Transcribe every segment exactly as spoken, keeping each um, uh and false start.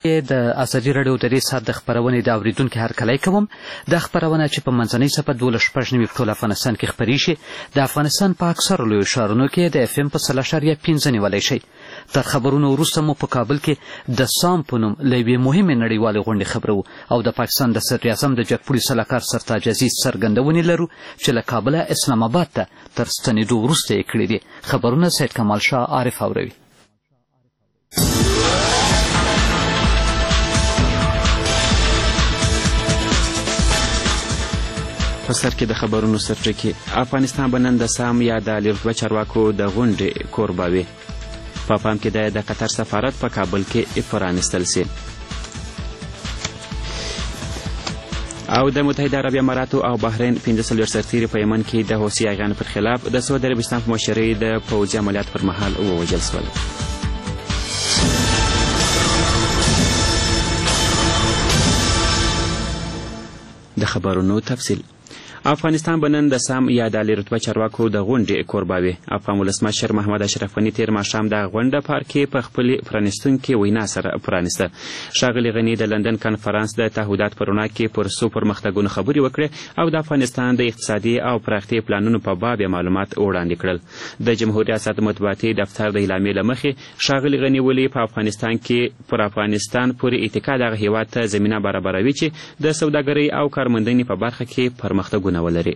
د ازادي راډیو د دې ساعت د خپرونې د اورېدونکي هرکلی کوم. دا خپرونه چې په منځنۍ څپه دولس شپږ نوي په ټول افغانستان کې خپرې شي د افغانستان په اکثرو لویو ښارونو کې د اف ام په سل اشاریه پنځه نیولی شئ. تر خبرونو وروسته مو په کابل کې د سام په نوم له یوې مهمې نړیوالې غونډې خبرو او د پاکستان د صدراعظم د جګپوړي سلاکار سرتاج عزیز څرګندونې لرو چې له کابله اسلام آباد ته تر ستنېدو وروسته یې کړي دي. خبرونه سید کمال شاه عارف اوروي. په سر کې د خبرونو سرټکي. افغانستان به نن د سام یا د رتبه چارواکو د غونډې کوربه وي. په پام کې د قطر سفارت په کابل کې پرانیستل سي. او د متحده عرب اماراتو او بحرین پنځه څلوېښت سرتیري په یمن کې د حوثي اغیانو پر خلاف د سعودي عربستان په مشرۍ د پوځي عملیات پر مهال ووژل شول. د خبرونو تفصیل. افغانستان به نن د سام یا د عالي رتبه چارواکو د غونډې کوربه وي. افغان ولسمشر محمد اشرف غني تېر ماښام دغه غونډه پارک کې په خپلې پرانیستونکې وینا سره پرانیسته. ښاغلي غني د لندن کنفرانس د تعهدات په رڼا کې پر څو پرمختګونو خبرې وکړې او د افغانستان د اقتصادي او پراختیا پلانونو په باب معلومات وړاندې کړل. د جمهوریت ریاست مطبوعاتي دفتر د اعلامیې له مخې ښاغلي غني ولې په افغانستان کې پر افغانستان پورې اتکا دغه هېواد ته زمینه برابروي چې د سوداګرۍ او کارموندنې په برخه کې پرمختګونه ولري.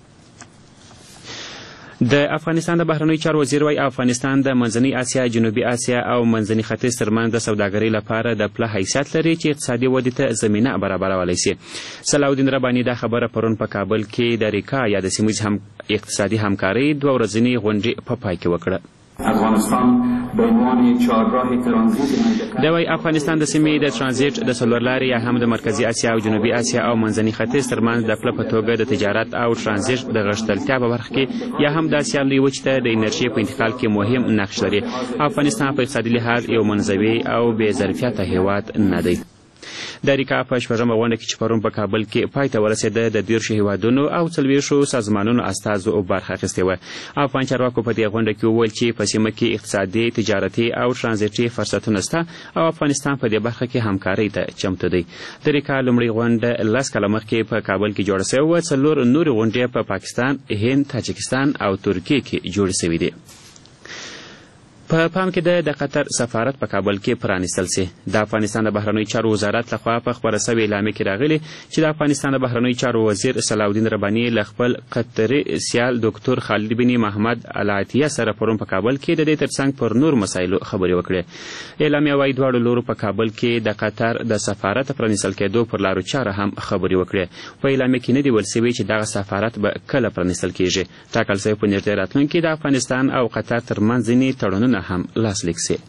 د افغانستان د بهرنیو چارو وزیر وايي افغانستان د منځنۍ اسیا، جنوبي اسیا او منځني ختیځ ترمنځ د سوداګرۍ لپاره د پله حیثیت لري چې اقتصادي ودې ته زمینه برابرولی شي. صلاحالدین رباني دا خبره پرون په کابل کې د ریکا یا د سیمهییز هم اقتصادي همکارۍ دوه ورځنۍ غونډې په پای کې وکړه. افغانستان به عنوان چهارراه ترانزیت دا وايي افغانستان د سیمې د ترانزیت د څلورلارې یا هم د مرکزي اسیا او جنوبي اسیا او منځني ختیځ ترمنځ د پله په توګه د تجارت او ترانزیت د غښتلتیا په برخه کې یا هم د اسیا لویې وچې ته د انرژۍ په انتقال کې مهم نقش لري. افغانستان په اقتصادي لحاظ یو منزوي او بې ظرفیته هېواد نه دی. د ریکا په شپږمه غونډه کې چې پرون په کابل کې پای ته ورسېده د دېرشو هېوادونو او څلوېښتو سازمانونو استازو برخه اخیستې وه. افغان چارواکو په دې غونډه کې وویل چې په سیمه کې اقتصادي، تجارتي او ترانزیتي فرصتونه شته او افغانستان په دې برخه کې همکارۍ ته چمتو دی. د ریکا لومړۍ غونډه لس کاله مخکې په کابل کې جوړه شوې وه. څلور نورې غونډې په پاکستان، هند، تاجکستان او ترکیې کې جوړې شوې دي. په پام کې د قطر سفارت په کابل کې پرانیستل سي. د افغانستان د بهرنیو چارو وزارت لخوا په خپره سوې اعلامیه کې راغلي چې د افغانستان د بهرنیو چارو وزیر صلاحالدین رباني له خپل قطري سیال ډاکټر خالد بن محمد العطیه سره پرون په کابل کې د دې ترڅنګ پر نور مسایلو خبرې وکړې. اعلامیه وايي دواړو لورو په کابل کې د قطر د سفارت پرانیستل کېدو پر لارو چاره هم خبرې وکړې. په اعلامیه کې نه دي ویل سوي چې دغه سفارت به کله پرانیستل کیږي. ټاکل سوی په نږدې راتلونکي کې د افغانستان او قطر ترمنځ ځینې تړونونه هم لاسلیک سي.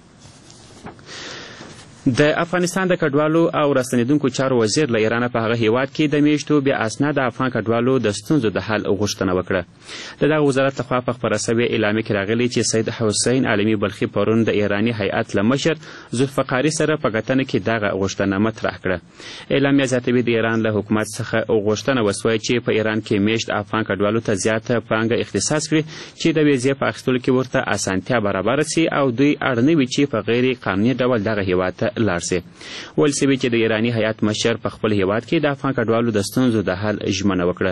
د افغانستان د کډوالو او راستنېدونکو چارو وزیر له ایرانه په هغه هیواد کې د میاشتو بې اسناده افغان کډوالو د ستونزو د حل غوښتنه وکړه. د دغه وزارت لخوا په خپره سوې اعلامیه کې راغلي چې سید حسین عالمي بلخي پرون د ایراني هیئت له مشر ذوالفقاري سره په کتنه کې دغه غوښتنه مطرح کړه. اعلامیه زیاتوي د ایران له حکومت څخه غوښتنه وسوه چې په ایران کې میشت افغان کډوالو ته زیاته پانګه اختصاص کړي چې د ویزې په اخیستلو کې ورته اسانتیا برابره سي او دوی اړ نه وي چې په غیر قانوني ډول دغه هیواد ته لاړ سي. ویل سوي چې د ایراني هیئت مشر په خپل هیواد کې د افغان کډوالو د ستونزو د حل ژمنه وکړه.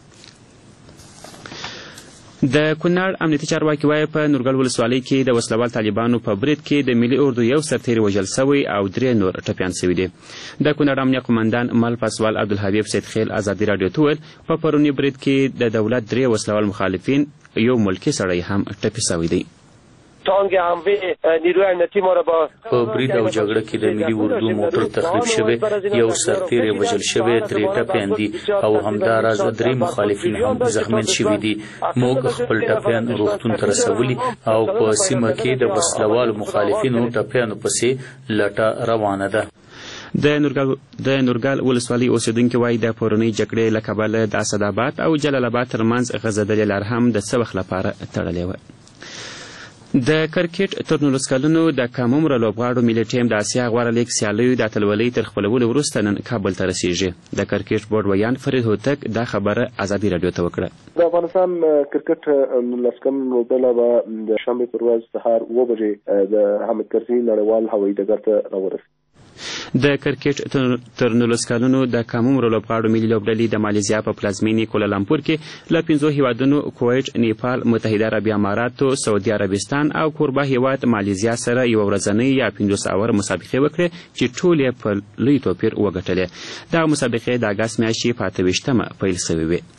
د کونړ امنیتي چارواکي وایي په نورګل ولسوالۍ کې د وسلوال طالبانو په برید کې د ملي اردو یو سرتیری وژل سوی او درې نور ټپیان سوي دي. د کونړ امنیه قمندان مل پاسوال عبدالحبیب سیدخیل ازادي راډیو ته ویل په پروني برید کې د دولت درې وسلوال مخالفین یو ملکي سړی هم ټپي سوی دی. تانگ حمله نیروی امنیتی ما را با په برید او جګړه کې د ملي اردو موټر تخریب شوی، یو سرتیری وژل شوی، درې ټپیان دي او همداراز درې مخالفین هم زخمیان شوي دي. موږ خپل ټپیان روغتون ته رسولي او په سیمه کې د وسلوالو مخالفینو ټپیانو پسې لټه روانه ده. د نورګل د نورګل ولسوالۍ اوسیدونکي وایي د پرونۍ جګړې له کبله د اسداباد او جلال آباد ترمنځ غځېدلې لار هم د څه وخت لپاره تړلې وه. د کرکټ تر نولس کلونو د کم عمره لوبغاړو ملي ټیم د اسیا غوره لیګ سیالیو د اتلولۍ تر خپلولو وروسته نن کابل ته رسیږي. د کرکټ بورډ ویان فرید هوتک دا خبره ازادي راډیو ته وکړه. د افغانستان کرکټ نولس کلن لوبډله به د شنبې پر ورځ سهار اوه بجې د حامد کرزي نړیوال هوایي ډګر ته راورسېږي. د کرکټ تر نولس کلونو د کم عمرو لوبغاړو ملي لوبډلې د مالیزیا په پلازمینې کوالالمپور کې له پنځو هیوادونو کویټ، نیپال، متحده عربي اماراتو، سعودي عربستان او کوربه هیواد مالیزیا سره یوه ورځنۍ یا پنځوس اوره مسابقې وکړې چې ټول یې په لوی توپیر وګټلې. دغه مسابقې د اګست میاشتې په اته ویشتمه پیل شوې وې.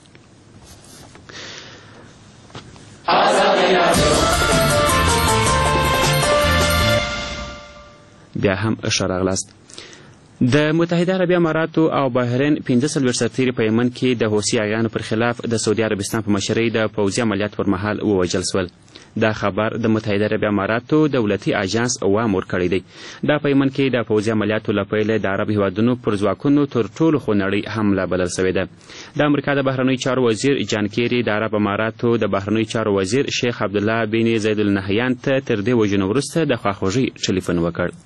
بیا هم ښه راغلاست. د متحده عربي اماراتو او بحرین پنځه څلوېښت سرتیري په یمن کې د حوثي عیانو پر خلاف د سعودي عربستان په مشرۍ د پوځي عملیات پر مهال ووژل شول. دا خبر د متحده عربي اماراتو دولتي اجانس وام ورکړی دی. دا په یمن کې د پوځي عملیاتو له پیله د عرب هیوادونو پر ځواکونو تر ټولو خونړۍ حمله بلل شوې ده. د امریکا د بهرنیو چارو وزیر جان کیری د عرب اماراتو د بهرنیو چارو وزیر شیخ عبدالله بن زید النهیان ته تر دې وژنو وروسته د خواخوږۍ ټلیفون وکړ.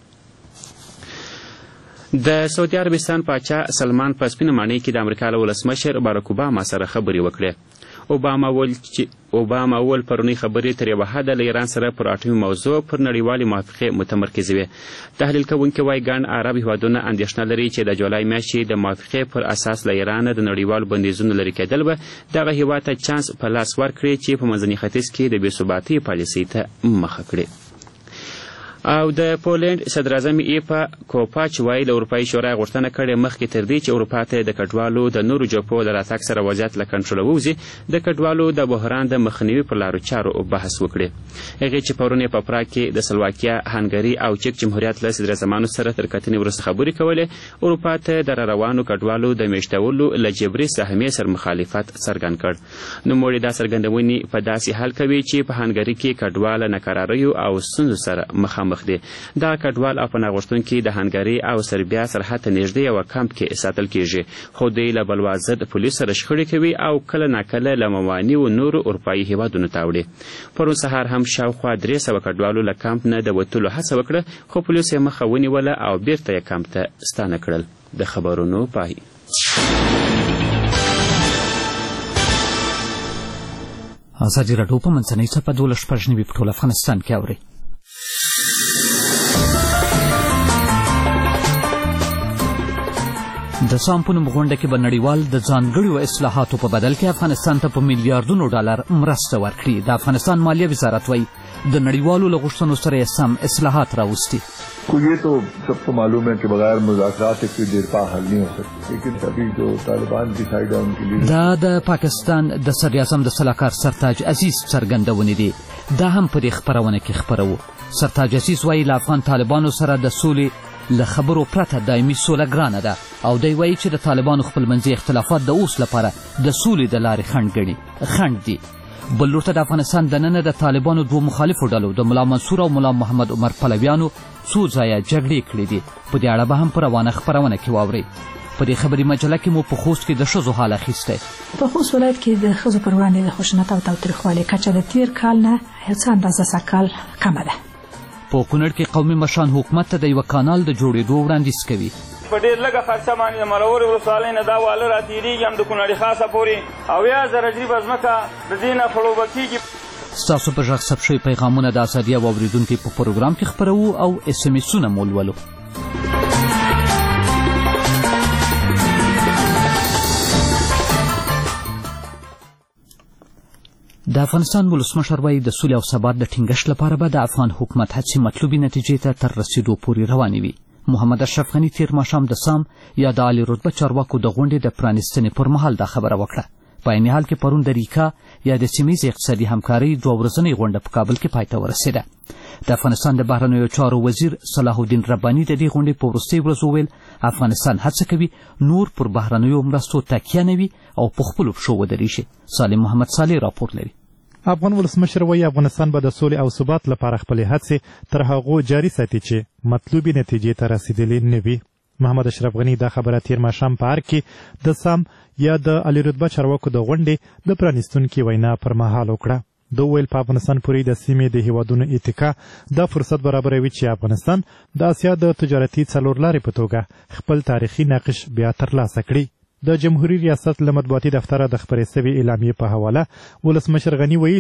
د سعودي عربستان پاچا سلمان په سپینه ماڼۍ کې د امریکا له ولسمشر باراک اوباما سره خبرې وکړې. اوباما وویل چې اوباما وویل پرونۍ خبرې تر یوه حده له ایران سره پر اټومي موضوع پر نړیوالې موافقې متمرکزې وې. تحلیل کوونکي وایي ګڼ عرب هیوادونه اندېښنه لري چې د جولای میاشتې د موافقې پر اساس له ایران د نړیوالو بندیزونو لرې کېدل به دغه هیواد ته چانس په لاس ورکړي چې په منځني ختیځ کې د بې ثباتۍ پالیسۍ ته مخه کړي. او د پولینډ صدراعظم ایپا کوپاچ وایي له اروپایي شورا غوښتنه کړې مخکې تر دې چې اروپا ته د کډوالو د نورو جبهو د راتګ سره وضعیت له کنټروله ووځي د کډوالو د بحران د مخنیوي پر لارو چارو بحث وکړي. هغې چې پرون یې په پراګ کې د سلواکیا، هنګري او چک جمهوریت له صدراعظمانو سره تر کتنې وروسته خبرې کولې، اروپا ته د راروانو کډوالو د میشتولو له جبري سهمیې سره مخالفت څرګند کړ. نوموړي دا څرګندونې په داسې حال کوي چې په هنګري کې کډوال ناکراریو او ستونزو سره مخامخ دي. دا کډوال او پناه غوښتونکي د هنګري او سربیا سرحد ته نږدې یوه کمپ کې ساتل کیږي، خو دوی له بلوا ضد پولیسو سره شخړې کوي او کله ناکله له موانعو نورو اروپایي هیوادونو ته وړي. پرون سهار هم شاوخوا درې سوه کډوالو له کمپ نه د وتلو هڅه وکړه، خو پولیسو یې مخه ونیوله او بیرته یې کمپ ته ستانه کړل. د خبرونو پای. ازادي راډیو په منځنۍ څپه دولس شپږ نوي په ټول افغانستان کې اوري. د سام په نوم غونډه کې به نړیوال د ځانګړیو اصلاحاتو په بدل کې افغانستان ته په میلیاردونو ډالر مرسته ورکړي. د افغانستان مالیه وزارت وایي د نړیوالو له غوښتنو سره یې سم اصلاحات راوستي. یہ تو سب کو معلوم ہے کہ بغیر مذاکرات سے کوئی دیر پا حل نہیں ہو سکتی، لیکن ابھی جو طالبان کی سائیڈ ہے ان کے لیے دا د پاکستان د صدر اعظم د سلاکار سرتاج عزیز څرګندونې دي. دا هم په دې خپرونه کې خپروو. سرتاج عزیز وایي له افغان طالبانو سره د سولې له خبرو پرته دایمي سوله ګرانه ده، او دی وایي چې د طالبانو خپلمنځي اختلافات د اوس لپاره د سولې د لارې خنډ ګڼي خنډ دي. بل لور ته د افغانستان دننه د طالبانو دوه مخالفو ډلو د ملا منصور او ملا محمد عمر پلویانو څو ځایه جګړې کړې دي. په دې اړه به هم په روانه خپرونه کې واورئ. په دې خبري مجله کې مو په خوست کې د ښځو حال اخیستی. په خوست ولایت کې د ښځو پر وړاندې د خشونت او تاوتریخوالي کچه د تیر کال نه یو څه اندازه سږکال کمه ده. په کونړ کې قومي مشران حکومت ته د یوه کانال د جوړېدو وړاندیز کوي. په ډېر لږه خرچه باندې د مرورې ولسوالۍ نه دا واله راتېرېږي هم د کونړي خاصه پورې اویا زره جریبه ځمکه د دې نه خړوبه کېږي. ستاسو په غږ ثبت شوي پیغامونه د ازادي او اورېدونکي په پروګرام کې خپروو او اس ام اسونه مو لولو. د افغانستان ولسمشر وایي د سولې او ثبات د ټینګښت لپاره به د افغان حکومت هڅې مطلوبې نتیجې ته تر رسېدو پورې روانې وي. محمد اشرف غني تیر ماښام د سام یا د عالي رتبه چارواکو د غونډې د پرانیستنې پر مهال دا خبره وکړه. په عین حال کې پرون د ریکا یا د سیمهیزې اقتصادي همکارۍ دوه ورځنۍ غونډه په کابل کې پای ته ورسېده. د افغانستان د بهرنیو چارو وزیر صلاح الدین رباني د دې غونډې په وروستۍ ورځو وویل افغانستان هڅه کوي نور پر بهرنیو مرستو تکیه نه وي او په خپلو پښو ودرېږي. سالم محمد صالح راپور لري. افغان ولسمشر وایي افغانستان به د سولې او ثبات لپاره خپلې هڅې تر هغو جاري ساتي چې مطلوبې نتیجې ته رسېدلې نه وي. محمد اشرف غني دا خبره تیر ماښام په ارګ کې د سام یا د عالي رتبه چارواکو د غونډې د پرانیستونکي وینا پر مهال وکړه. ده وویل په افغانستان پورې د سیمې د هیوادونو اتکا دا فرصت برابروي چې افغانستان د اسیا د تجارتي څلورلارې په توګه خپل تاریخي نقش بیا ترلاسه کړي. د جمهوریت ریاست له مطبوعاتي دفتره د خپرې سوي اعلامیې په حواله ولسمشر غني ویلي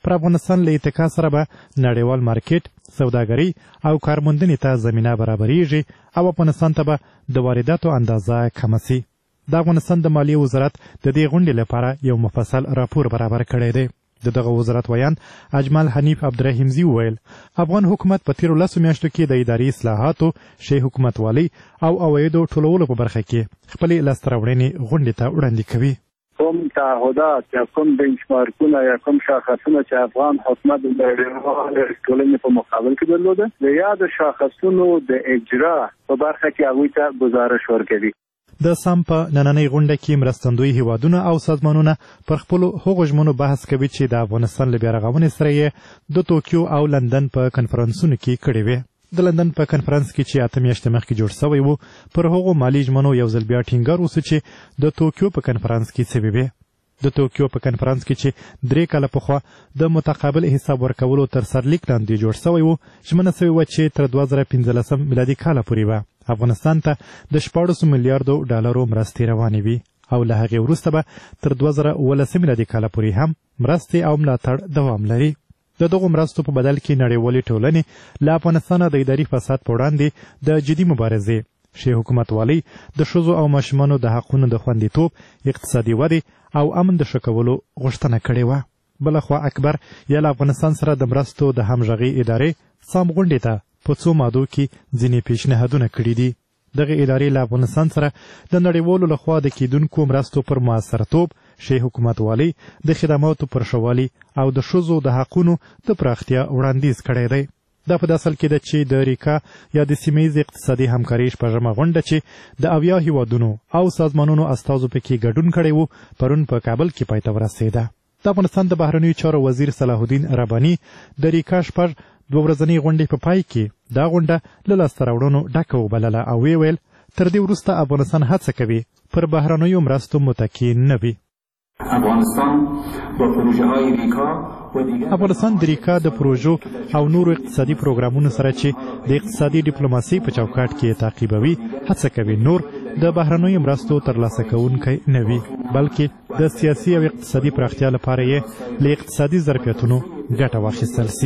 پر افغانستان له اتکا سره به نړیوال مارکیټ، سوداګري او کارموندنې ته زمینه برابریږي او افغانستان ته به د وارداتو اندازه کمه سي. د افغانستان د مالیې وزارت د دې غونډې لپاره یو مفصل راپور برابر کړی دی. د دغه وزارت ویان اجمل حنیف عبدالرحیمزي وویل افغان حکومت په تیرو لسو میاشتو کې د اداري اصلاحاتو، شی حکومتوالۍ او عوایدو ټولولو په برخه کې خپلې لاسته راوړنې غونډې ته وړاندې کوي. کوم تعهدات یا کوم بنچمارکونه یا کوم شاخصونه چې افغان حکومت د نړیوالې ټولنې په مقابل کې درلوده، د یاد شاخصونو د اجرا په برخه کې هغوی ته ګزارش ورکوي. د سام په نننۍ غونډه کې مرستندوی هیوادونه او سازمانونه پر خپلو هغو ژمنو بحث کوي چې د افغانستان له بیارغونې سره یې د توکیو او لندن په کنفرانسونو کې کړې وې. د لندن په کنفرانس کې چې اته میاشتې مخکې جوړ سوی و، پر هغو مالي ژمنو یو ځل بیا ټینګار وسو چې د توکیو په کنفرانس کې څه وې. د توکیو په کنفرانس کې چې درې کاله پخوا د متقابل حساب ورکولو تر سرلیک لاندې جوړ سوی و، ژمنه سوې وه چې تر دوه زره پنځلسم میلادي کاله پورې به افغانستان ته د شپاړسو میلیارډو ډالرو مرستې روانې وي او له هغې وروسته به تر دوه زره اوولسم میلادي کاله پورې هم مرستې او ملاتړ دوام لري. د دغو مرستو په بدل کې نړیوالې ټولنې له افغانستانه د اداري فساد په وړاندې د جدي مبارزې، شی حکومتوالۍ، د ښځو او ماشومانو د حقونو د خوندیتوب، اقتصادي ودې او امن د ښه کولو غوښتنه کړې وه. بلخوا اکبر یا له افغانستان سره د مرستو د همغږۍ ادارې سام غونډې ته په څو مادو کې ځینې پیشنهادونه کړي دي. دغه ادارې له افغانستان سره د نړیوالو لخوا د کیدونکو مرستو پر موثرتوب، شی حکومتوالۍ، د خدماتو پر ښه والي او د ښځو د حقونو د پراختیا وړاندیز کړی دی. دا په داسل کې ده چې د ریکا یا د سیمه ییز اقتصادي همکارۍ شپږمه غونډه چې د اویا هیوادونو او سازمانونو استازو پکې ګډون کړی و، پرون په کابل کې پای ته ورسېده. د افغانستان د بهرنیو چارو وزیر صلاح الدین رباني د ریکا شپږ دوه ورځنۍ غونډې په پای کې دا غونډه له لاسته راوړنو ډکه وبلله او ویې ویل تر دې وروسته افغانستان هڅه کوي پر بهرنیو مرستو متکي نه وي. افغانستان با پروژه های ریکا افغانستان د ریکا د پروژو او نورو اقتصادي پروګرامونو سره چې د اقتصادي ډیپلوماسۍ په چوکاټ کې تعقیبوي هڅه کوي نور د بهرنیو مرستو ترلاسه کوونکی نه وي، بلکې د سیاسي او اقتصادي پراختیا لپاره یې له اقتصادي ظرفیتونو ګټه واخیستل سي.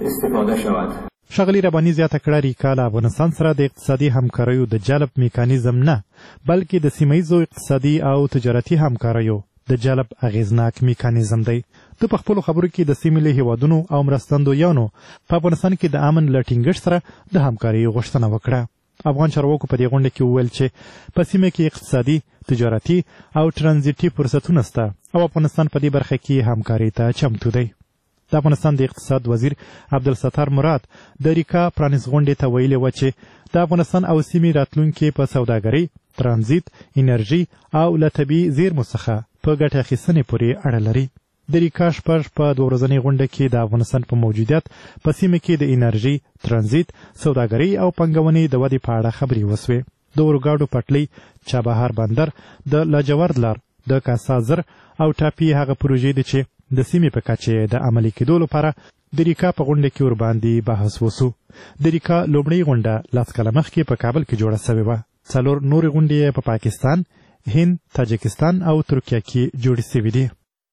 ښاغلي رباني زیاته کړه ریکا له افغانستان سره د اقتصادي همکاریو د جلب میکانیزم نه، بلکې د سیمه ییزو اقتصادي او تجارتي همکاریو د جلب اغیزناک میکانیزم دی. ته په خپلو خبرو کې د سیمې له هیوادونو او مرستندویانو په افغانستان کې د امن له ټینګښت سره د همکارۍ غوښتنه وکړه. افغان چارواکو په دې غونډه کې وویل چې په سیمه کې اقتصادي، تجارتي او ترانزیټي فرصتونه شته او افغانستان په دې برخه کې همکارۍ ته چمتو دی. د افغانستان د اقتصاد وزیر عبدالستار مراد د ریکا پرانیست غونډې ته ویلي وه چې د افغانستان او سیمې راتلونکي په سوداګرۍ، ترانزیت، انرژي او له طبیعي زیرمو څخه په ګټه اخیستنې پورې اړه لري. د ریکا شپږ په دوه ورځنۍ غونډه کې د افغانستان په موجودیت په سیمه کې د انرژي، ترانزیت، سوداګرۍ او پانګونې د ودې په اړه خبرې وسوې. د اورګاډو پټلۍ، چابهار بندر، د لاجورد لار، د کاسا زر او ټاپي هغه پروژې دي چې د سیمې په کچه د عملي کېدو لپاره د ریکا په غونډه کې ورباندې بحث وسو. د ریکا لومړۍ غونډه لس کاله مخکې په کابل کې جوړه سوې وه. څلور نورې غونډې په پاکستان، هند، تاجکستان او ترکیه کې جوړې سوي دي.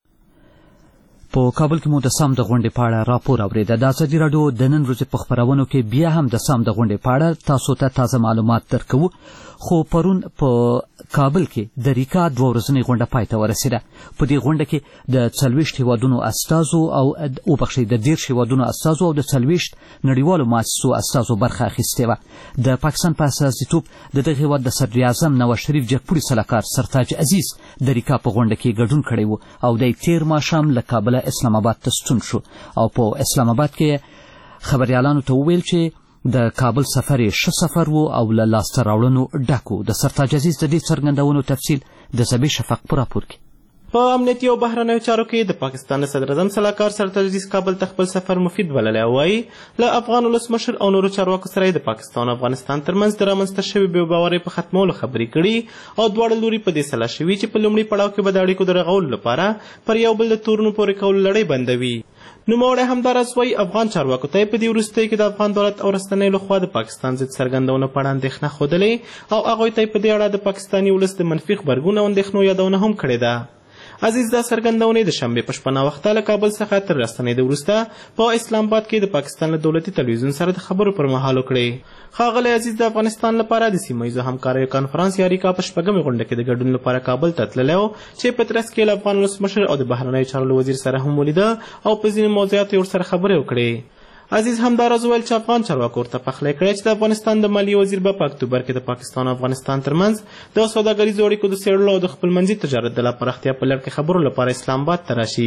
په کابل کې مو د سام د غونډې په اړه راپور اورېده. د ازادي راډیو د نن ورځې په خپرونو کې بیا هم د سام د غونډې په اړه تاسو ته تازه معلومات درکوو. خو پرون په کابل کې د ریکا دوه ورځنۍ غونډه پای ته ورسېده. په دې غونډه کې د څلوېښت هیوادونو استازو او وبخښئ د دېرش هیوادونو استازو او د څلوېښت نړیوالو مؤسسو استازو برخه اخیستې وه. د پاکستان په استازیتوب د دغه هیواد د صدر اعظم نواز شریف جګپوړي سلاکار سرتاج عزیز د ریکا په غونډه کې ګډون کړی و او دی تیر ماښام له کابله اسلام آباد ته ستون شو او په اسلام آباد کې خبریالانو ته وویل چې د کابل سفر یې ښه سفر و او له لاسته راوړنو ډک و. د سرتاج عزیز د دې څرګندونو تفصیل د سبې شفق په راپور کې. په امنیتي او بهرنیو چارو کې د پاکستان صدر اعظم سلاکار سرتاج عزیز کابل ته خپل سفر مفید بللی او وایي له افغان ولسمشر او نورو چارواکو سره د پاکستان او افغانستان ترمنځ د رامنځته شوې بې باورۍ په ختمولو خبرې کړي او دواړه لوري په دې سلا شوي چې په لومړي پړاو کې به د اړیکو د رغولو لپاره پر یو بل د تورونو پورې کولو لړۍ بندوي. نوموړی همداراز وایي افغان چارواکو ته په دې وروستیو کې د افغان دولت او رسنیو لخوا د پاکستان ضد څرګندونو په اړه اندېښنه ښودلې او هغوی ته په دې اړه د پاکستاني ولس د منفي غبرګون او اندېښنو یادونه هم کړې ده. عزیز دا څرګندونې د شنبې په شپه ناوخته له کابل څخه تر راستنېدو وروسته په اسلام آباد کې د پاکستان له دولتي تلویزیون سره د خبرو پر مهال وکړې. ښاغلی عزیز د افغانستان لپاره د سیمه ییزو همکاریو کنفرانس یا ریکا په شپږمې غونډه کې د ګډون لپاره کابل ته تللی و چې په ترڅ کې له افغان ولسمشر او د بهرنیو چارو وزیر سره هم ولیده او په ځینو موضوعاتو یې ورسره خبرې وکړې. عزیز همداراز وویل چې افغان چارواکو ورته پخلی کړی چې د افغانستان د مالیې وزیر به په اکتوبر کې د پاکستان او افغانستان ترمنځ د سوداګریزو اړیکو د څېړلو او د خپلمنځي تجارت د لا پراختیا په لړ کې خبرو لپاره اسلام آباد ته راشي.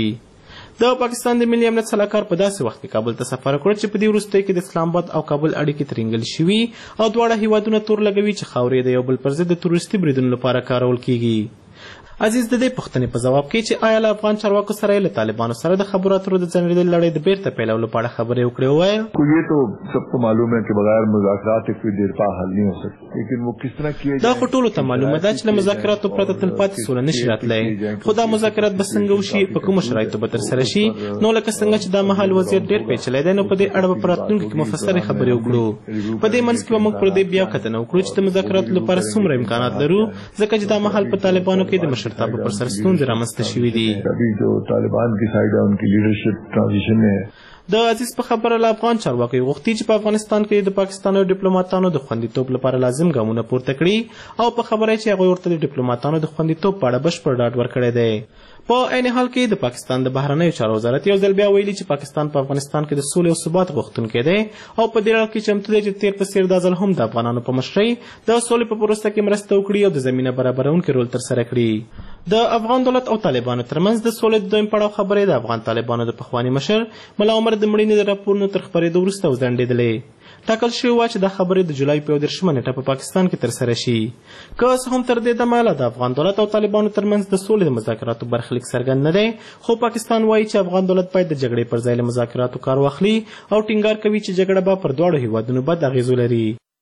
د پاکستان د ملي امنیت سلاکار په داسې وخت کې کابل ته سفر وکړ چې په دې وروستیو کې د اسلام آباد او کابل اړیکې ترینګل شوي او دواړه هیوادونه تور لګوي چې خاورې د یو بل پر ضد د تروریستي بریدونو لپاره کارول کیږي. عزیز د دې پوښتنې په جواب کې چې آیا له افغان چارواکو سره له طالبانو سره د خبرو اترو د ځنډېدلې لړۍ د بیرته پیلولو لپاره خبرې وکړې وویل یہ تو سب کو معلوم ہے کہ بغیر مذاکرات کوئی دیرپا حل نہیں ہو سکتی لیکن وہ کس طرح کیے دا خو ټولو ته معلومه ده چې له مذاکراتو پرته تلپاتې سوله نشي راتلی خو دا مذاکرات به څنګه وشي په کومو شرایطو به ترسره شي نو لکه څنګه چې دا مهال وضعیت ډېر پیچلی دی نو په دې اړه به په راتلونکي کې مفصلې خبرې وکړو. په دې منځ کې به موږ پر دې بیا کتنه وکړو چې د مذاکراتو لپاره څومره امکانات لرو ځکه چې دا مهال په طالبانو کې د مشرتابه پر سر ستونزې رامنځته شوي دي. ابھی جو طالبان کی سائڈ ہے ان کی لیڈرشپ ٹرانزیشن میں ہے. د عزیز په خبره له افغان چارواکو غوښتي چې په افغانستان کې د پاکستان او ډیپلوماټانو د خوندیتوب لپاره لازم ګامونه پورته کړي او په خبره چې هغوی ورته د ډیپلوماټانو د خوندیتوب په اړه بشپړ ډاډ ورکړی دی. په عین حال کې د پاکستان د بهرنیو چارو وزارت یو ځل بیا ویلي چې پاکستان په افغانستان کې د سولې او ثبات غوښتونکی دی او په دې اړه کې چمتو دی چې تیر په څېر دا ځل هم د افغانانو په مشرۍ د سولې په پروسه کې مرسته وکړي او د زمینه برابرونکي رول ترسره کړي. د افغان دولت او طالبانو ترمنځ د سولې د دویم پړاو خبرې د افغان طالبانو د پخواني مشر ملا عمر د مړینې د راپورونو تر خپرېدو وروسته وځنډېدلې. ټاکل شوي وه چې دا خبرې د جولای په یو دېرشمه نېټه په پاکستان کې ترسره شي. که څه هم تر دې دمه د افغان دولت او طالبانو ترمنځ د سولې د مذاکراتو برخلیک څرګند نه دی خو پاکستان وایي چې افغان دولت باید د جګړې پر ځای له مذاکراتو کار واخلي او ټینګار کوي چې جګړه به پر دواړو هیوادونو بد اغېزو لري.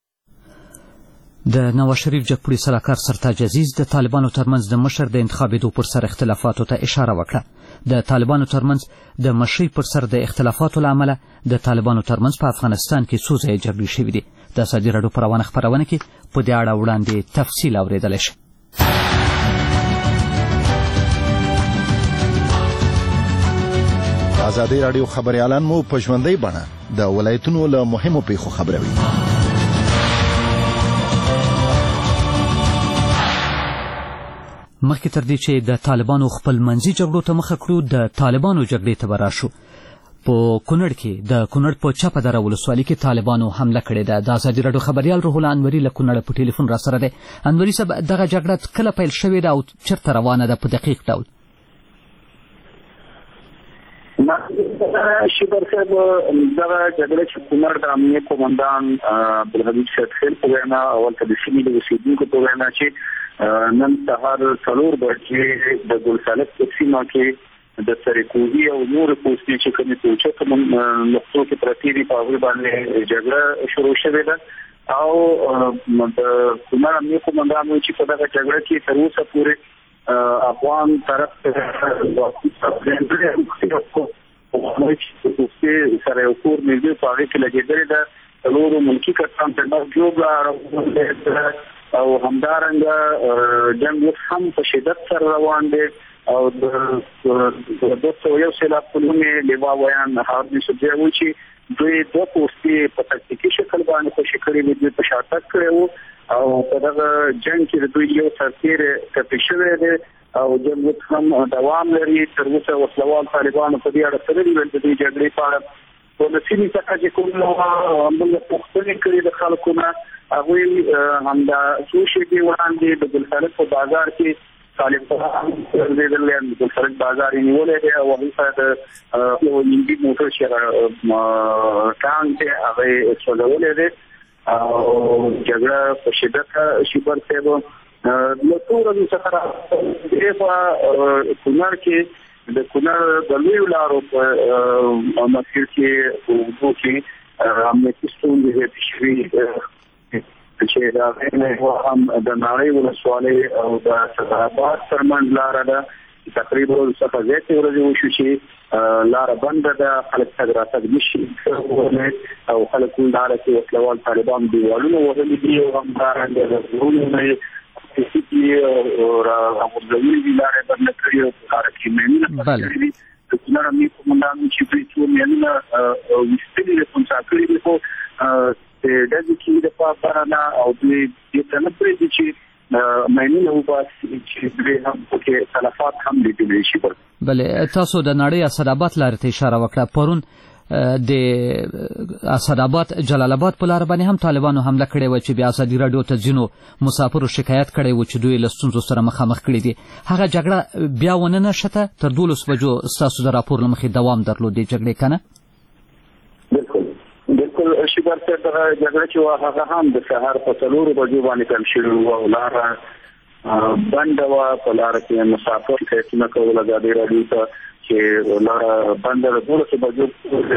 د نواز شریف جګپوړي سلاکار سرتاج عزیز د طالبانو ترمنځ د مشر د انتخابېدو پر سر اختلافاتو ته اشاره وکړه. د طالبانو ترمنځ د مشرۍ پر سر د اختلافاتو له امله د طالبانو ترمنځ په افغانستان کې څو ځایه جګړې شوي دي. د ازادي راډیو په روانه خپرونه کې په دې اړه وړاندې تفصیل اورېدلی شئ. ازادي راډیو خبریالان مو په ژوندۍ بڼه د ولایتونو له مهمو پیښو خبروي. مخکې تر دې چې د طالبانو خپلمنځي جګړو ته مخه کړو د طالبانو جګړې ته به راشو. په کونړ کې د کونړ په چپه دره ولسوالۍ کې طالبانو حمله کړې ده. د ازادي راډیو خبریال روح الله انوري له کونړه په ټلیفون را سره دی. انوري صاحب دغه جګړه کله پیل شوې ده او چېرته روانه ده په دقیق ډول؟ شکر صاحب دغه جګړه چې کونړ د امنیت قومندان عبدالحمید سیدخیل په وینا اول ته د سیمې د اوسېدونکو په وینا چې نن سهار څلور بجې د ګلسالک په سیمه کې د سرکوزي او نورو پوستې چې کومې په اوچتو نقطو کې پرتې دي په هغوی باندې جګړه شروع شوې ده او د کونړ امنیت قومندان وایي چې په دغه جګړه کې تر اوسه پورې افغان طرف سره یو کور نږدې په هغې کې لګېدلې ده. څلورو ملکي کسان تر مرګ ژوبله او همدارنګه جنګ اوس هم په شدت سره روان دی او د دوه سوه یو سېلاب په نوم یې لیوا ویان هارون یوسفزی وایي چې دوی دوه پوستې په تکتیکي شکل باندې خوشي کړي وي، دوی په شاتګ کړی وو او په دغه جنګ کې د دوی یو سرتېری ټپي شوی دی او جنګ اوس هم دوام لري. تر اوسه وسلوال طالبانو په دې اړه څه نه دي ویل د دوی جګړې په اړه. په له سیمې څخه چې کوم موږ پوښتنې کړې د خلکو نه هغوی همدا څو شېبې وړاندې د ګلسالک په بازار کې طالبان ګرځېدلي، د ګلسالک بازار یې نیولی دی او هغوی سره د یو نیمګي موټر چې ټانک دی هغه یې سوځولی دی او جګړه په شدت شیبر صاحب له څو ورځو څخه دې خوا کونړ کې د کونړ د لویو لارو په مسیر کې په اوږدو کې امنیتي ستونزې زیاتې شوي چې د هغې نه هم د ناړۍ ولسوالۍ او د صدرآباد ترمنځ لاره ده چې تقریبا څخه زیاتې ورځې وشو چې لاره بنده ده، خلک تګ راتګ نشي کولی او خلک لاره کې وسلوال طالبان دیوالونه وهلي دي او همدارنګه د غرونو نه چې را غوړولې دي لارې بند کړې او لارې کې مېنه بله د کونړ امنیت قومندان چې دوی څو مېنه وستلي له کوم څاکري دي خو د دې کې د پاپارانا او دوی د تنبري دي چې مېنه وباسي چې دوی هم پکې تلفات هم لیدل شي. بله تاسو د نړۍ اسداباد لارې ته اشاره وکړه. پرون د اسداباد جلال آباد په لار باندې هم طالبانو حمله کړې و چې بیا ازادي راډیو ته ځینو مسافرو شکایت کړی و چې دوی له ستونزو سره مخامخ کړي دي. هغه جګړه بیا ونه نشته تر دولس بجو ستاسو د راپور له مخې دوام درلود د جګړې کنه؟ بالکل بالکل شیبر صاحب دغه جګړه چې هغه هم د سهار په څلورو بجو باندې پیل شوې وه او لاره بنده وه. په لاره کې مسافر شکایتونه کول ازادي راډیو ته چې لاره بنده د دولسو بجو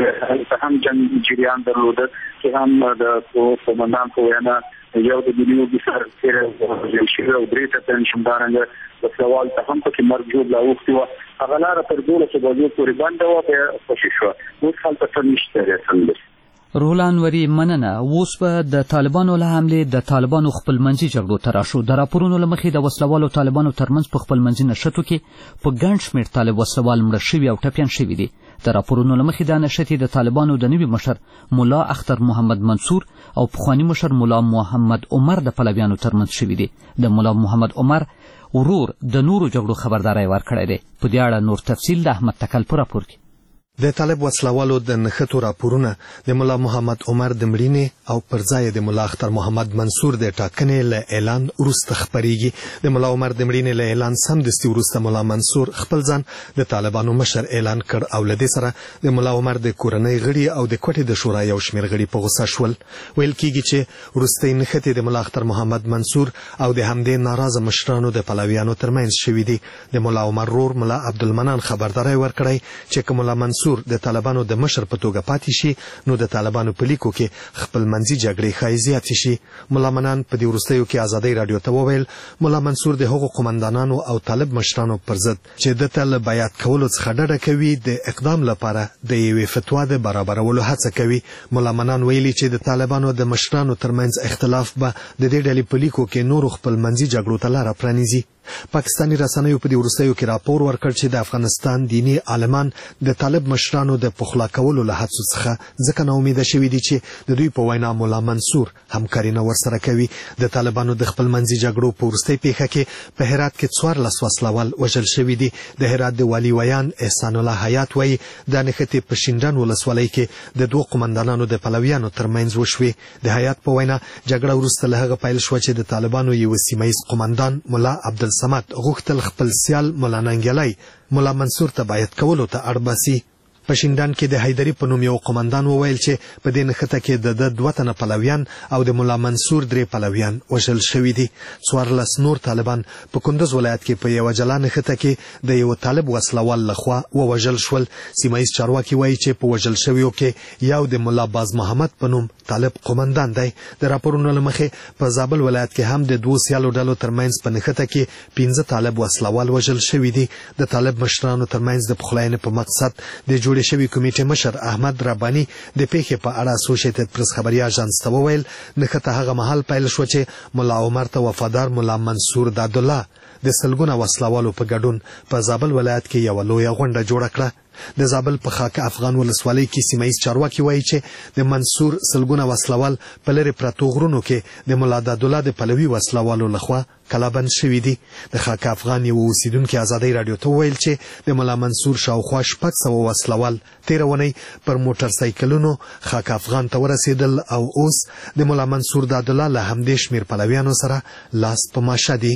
هم جنګ جریان درلوده چې هم د قومندان په وینا یو د ملي وګړي سره تېره شوې او درې ته همدارنګه وسلوال ته هم پکې مرګ ژوبله اوښتې وه. هغه لاره تر دولسو بجو پورې بنده وه بیا خوشي شوه. اوس هلته څه نشته دی سمدستي. روح الله انوري مننه. اوس به د طالبانو له حملې د طالبانو خپلمنځي جګړو ته راشو. د راپورونو له مخې د وسلوالو طالبانو ترمنځ په خپلمنځي نښتو کې په ګڼ شمېر طالب وسلوال مړه شوي او ټپیان شوي دي. د راپورونو له مخې دا نښتې د طالبانو د نوي مشر ملا اختر محمد منصور او پخواني مشر ملا محمد عمر د پلویانو ترمنځ شوي دي. د ملا محمد عمر ورور د نورو جګړو خبرداری ورکړی دی. په دې اړه نور تفصیل د احمد تکل په راپور کې. د طالب وسلوالو د نښتو راپورونه د ملا محمد عمر د مړینې او پر ځای د ملا اختر محمد منصور د ټاکنې له اعلان وروسته خپریږي. د ملا عمر د مړینې له اعلان سمدستي وروسته ملا منصور خپل ځان د طالبانو مشر اعلان کړ او له دې سره د ملا عمر د کورنۍ غړي او د کوټې د شورا یو شمېر غړي په غوسه شول. ویل کېږي چې وروستۍ نښتې د ملا اختر محمد منصور او د همدې ناراضه مشرانو د پلویانو ترمنځ شوي دي. د ملا عمر ورور ملا عبدالمنان خبرداری ورکړی چې که ملا منصور د طالبانو د مشر په توګه پاتې شي نو د طالبانو په لیکو کې خپلمنځي جګړې ښایي زیاتې شي. ملا منان په دې وروستیو کې ازادۍ راډیو ته وویل ملا منصور د هغو قومندانانو او طالب مشرانو پر ضد چې د ته له بیعت کولو څخه ډډه کوي د اقدام لپاره د یوې فتوا د برابرولو هڅه کوي. ملا منان ویلي چې د طالبانو د مشرانو ترمنځ اختلاف به د دې ډلې په لیکو کې نورو خپلمنځي جګړو ته لاره پرانیزي. پاکستاني رسنیو په دې وروستیو کې راپور ورکړ چې د افغانستان دیني عالمان د طالب مشرانو د پخلا کولو له هڅو څخه ځکه نا امیده شوي دي چې د دوی په وینا ملا منصور همکاري نه ورسره کوي. د طالبانو د خپلمنځي جګړو په وروستۍ پیښه کې په هرات کې څوارلس وسلوال وژل شوي دي. د هرات د والي ویان احسان الله حیات وایي دا نښتې په شینډنډ ولسوالۍ کې د دوو قومندانانو د پلویانو ترمنځ وشوې. د حیات په وینا جګړه وروسته له هغه پیل شوه چې د طالبانو یو سیمه ییز قومندان ملا عبدالسمد غوښتل خپل سیال ملا ننګیالی ملا منصور ته بیعت کولو ته اړ باسي. په شینډنډ کې د حیدري په نوم یو قومندان وویل چې په دې نښته کې د ده دوه تنه پلویان او د ملا منصور درې پلویان وژل شوي دي. څوارلس نور طالبان په کندوز ولایت کې په یوه جلا نښته کې د یو طالب وسلوال لخوا ووژل شول. سیمه ییز چارواکي وایي چې په وژل شویو کې یو د ملا باز محمد په نوم طالب قومندان دی. د راپورونو له مخې په زابل ولایت کې هم د دوو سیالو ډلو ترمنځ په نښته کې پنځه طالب وسلوال وژل شوي دي. د طالب مشرانو ترمنځ د پخلاینې په مقصد د جوړې شوي کمیټې مشر احمد رباني د پیښې په اړه اسوسییټډ پریس خبري اژانس ته وویل نښته هغه مهال پیل شوه چې ملا عمر ته وفادار ملا منصور دادالله د سلګونه وسلوالو په ګډون په زابل ولایت کې یوه لویه غونډه جوړه کړه. د زابل په خاکه افغان ولسوالۍ کې سیمه ییز چارواکي وایي چې د منصور سلګونه وسلوال په لرې پرتو غرونو کې د ملا دادالله د پلوي وسلوالو لخوا کلابند شوي دي. د خاکه افغان یو اوسیدونکي ازادۍ راډیو ته وویل چې د ملا منصور شاوخوا شپږ سوه وسلوال تېره اونۍ پر موټر سایکلونو خاکه افغان ته ورسېدل او اوس د ملا منصور دادالله له همدې شمېر پلویانو سره لاس په ماشه دي.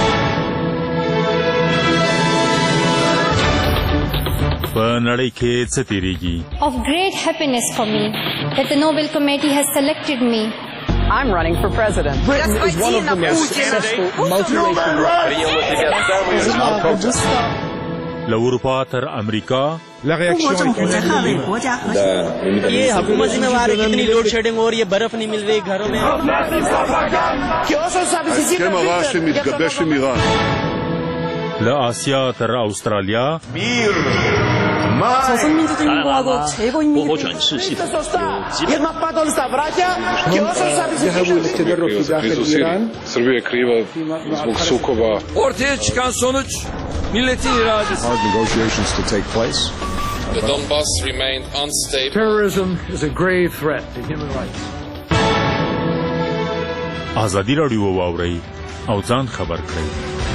په نړۍ کې څه تیریږي؟ Of great happiness for me that the Nobel Committee has selected me. I'm running for president. Britain is one of the most successful multiracial countries. له اروپا تر امریکا ये हुकूमत जिम्मेवार है कितनी load shedding हो रही है, बर्फ नहीं मिल रही घरों में. הסכם הרע שמתגבש עם איראן. له آسیا تر استرالیا 草生民主进步하고 최고 인민이 Srbija je kriva zbog sukoba. Ortaya çıkan sonuç milletin iradesi. Negotiations to take place. The Donbass remained unstable. Terrorism is a grave threat to human rights. ازادي راډیو واورئ او ځان خبر کړئ.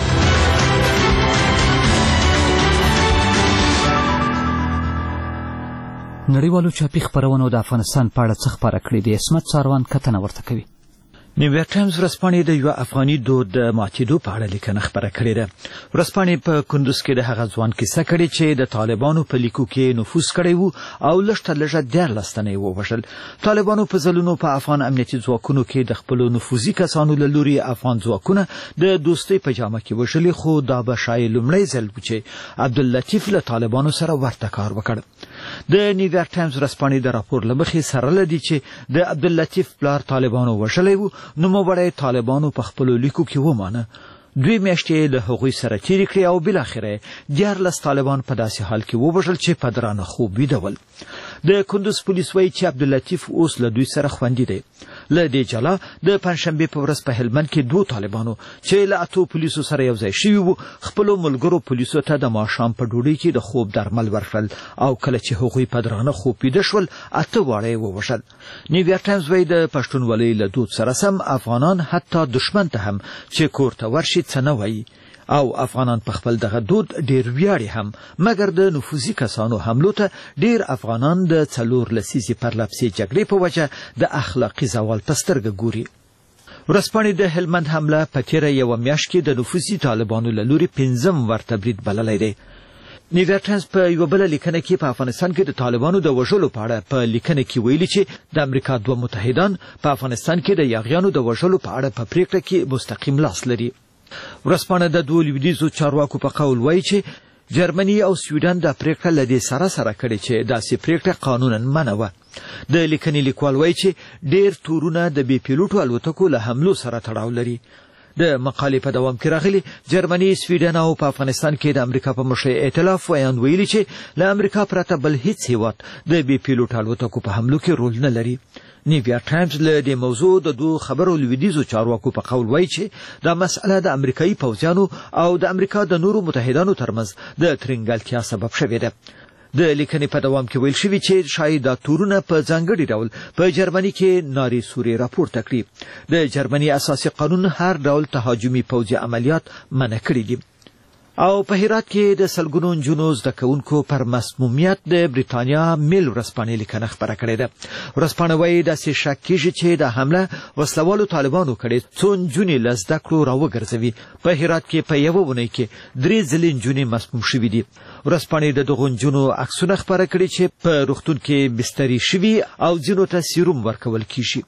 نړیوالو چاپي خپرونو د افغانستان په اړه څه خپاره کړي دي. عصمت ساروان کتنه ورته کوي. نیویارک ټایمز ورځپاڼې د یو افغاني دود د ماتېدو په اړه لیکنه خپره کړې ده. ورځپاڼې په کندوز کې د هغه ځوان کیسه کړې چې د طالبانو په لیکو کې نفوذ کړی و او لږ تر لږه دیارلس تنه یې ووژل. طالبانو په ځلونو په افغان امنیتي ځواکونو کې د خپلو نفوذي کسانو له لوري افغان ځواکونه د دوستۍ په جامه کې وژلي، خو دا به ښایي لومړی ځل و چې عبداللطیف له طالبانو سره ورته کار وکړ. د نیویارک ټایمز ورځپاڼې د راپور له مخې سره لدی چې د عبداللطیف پلار طالبانو وژلی و، نوموړی طالبانو په خپلو لیکو کې ومانه. دوی میاشتې له هغوی سره تېرې کړې او بالاخره دیارلس طالبان په داسې حال کې ووژل چې په درانه خوب ویده ول. د کندوز پولیس وایي چې عبداللطیف اوس له دوی سره خوندي دی. له دې جلا د پنجشنبې په ورځ په هلمند کې دوو طالبانو چې له اتو پولیسو سره یو ځای شوي وو خپلو ملګرو پولیسو ته د ماښام په ډوډۍ کې د خوب درمل ورکړل او کله چې هغوی په درانه خوب ویده شول اته واړه یې ووژل. نیویارک ټایمز وایي د پښتونولۍ له دود سره سم افغانان حتی دښمن ته هم چې کور ته ورشي څه نه وایي او افغانان په خپل دغه دود ډیر ویاړي هم، مګر د نفوذي کسانو حملو ته ډیر افغانان د څلور لسیزې پرلپسې جګړې په وجه د اخلاقي زوال په سترګه ګوري. ورځپاڼې د هلمند حمله په تېره یوه میاشت کې د نفوذي طالبانو له لوري پنځم ورته برید بللی دی. نیویارک ټایمز په یوه بله لیکنه کې په افغانستان کې د طالبانو د وژلو په اړه په لیکنه کې ویلي چې د امریکا دوه متحدان په افغانستان کې د یاغیانو د وژلو په اړه په پریکړه کې مستقیم لاس لري. ورځپاڼه د دوو لویدیځو چارواکو په قول وایي چې جرمني او سویډن دا پریکړه له دې سره سره کړې چې داسې پریکړه قانونا منع وه. د لیکنې لیکوال وایي چې ډېر تورونه د بې پیلوټو الوتکو له حملو سره تړاو لري. د مقالې په دوام کې راغلي جرمني، سویډن او په افغانستان کې د امریکا په مشرۍ ائتلاف ویان ویلي چې له امریکا پرته بل هیڅ هیواد د بې پیلوټ الوتکو په حملو کې رول نه لري. نیویارک ټایمز له دې موضوع د دوه خبرو لویدیځو چارواکو په قول وایي چې دا مسئله د امریکایي پوځیانو او د امریکا د نورو متحدانو ترمنځ د ترنګلتیا سبب شوې ده. د لیکنې په دوام کې ویل شوي چې شاید دا تورونه په ځانګړي ډول په جرمني کې نارې سورې راپورته کړي. د جرمني اساسي قانون هر ډول تهاجمي پوځي عملیات منع کړي دي. او په هرات کې د سلګونو نجونو زده کوونکو پر مسمومیت د بریتانیا میل ورځپاڼې لیکنه خپره کړې ده. ورځپاڼه وایي داسې شک کېږي چې دا حمله وسلوالو طالبانو کړې څو نجونې له زده کړو راوګرځوي. په هرات کې په یوه اونۍ کې درې ځلې نجونې مسموم شوي دي. ورځپاڼې د دغو نجونو عکسونه خپاره کړي چې په روغتون کې بستري شوي او ځینو ته سیروم ورکول کیږي.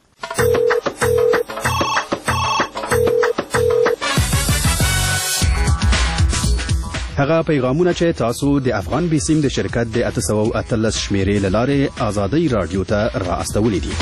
هغه پیغامونه چې تاسو د افغان بیسیم د شرکت د اته سوه او اتلس شمیرې له لارې ازادۍ راډیو ته را استولې دي.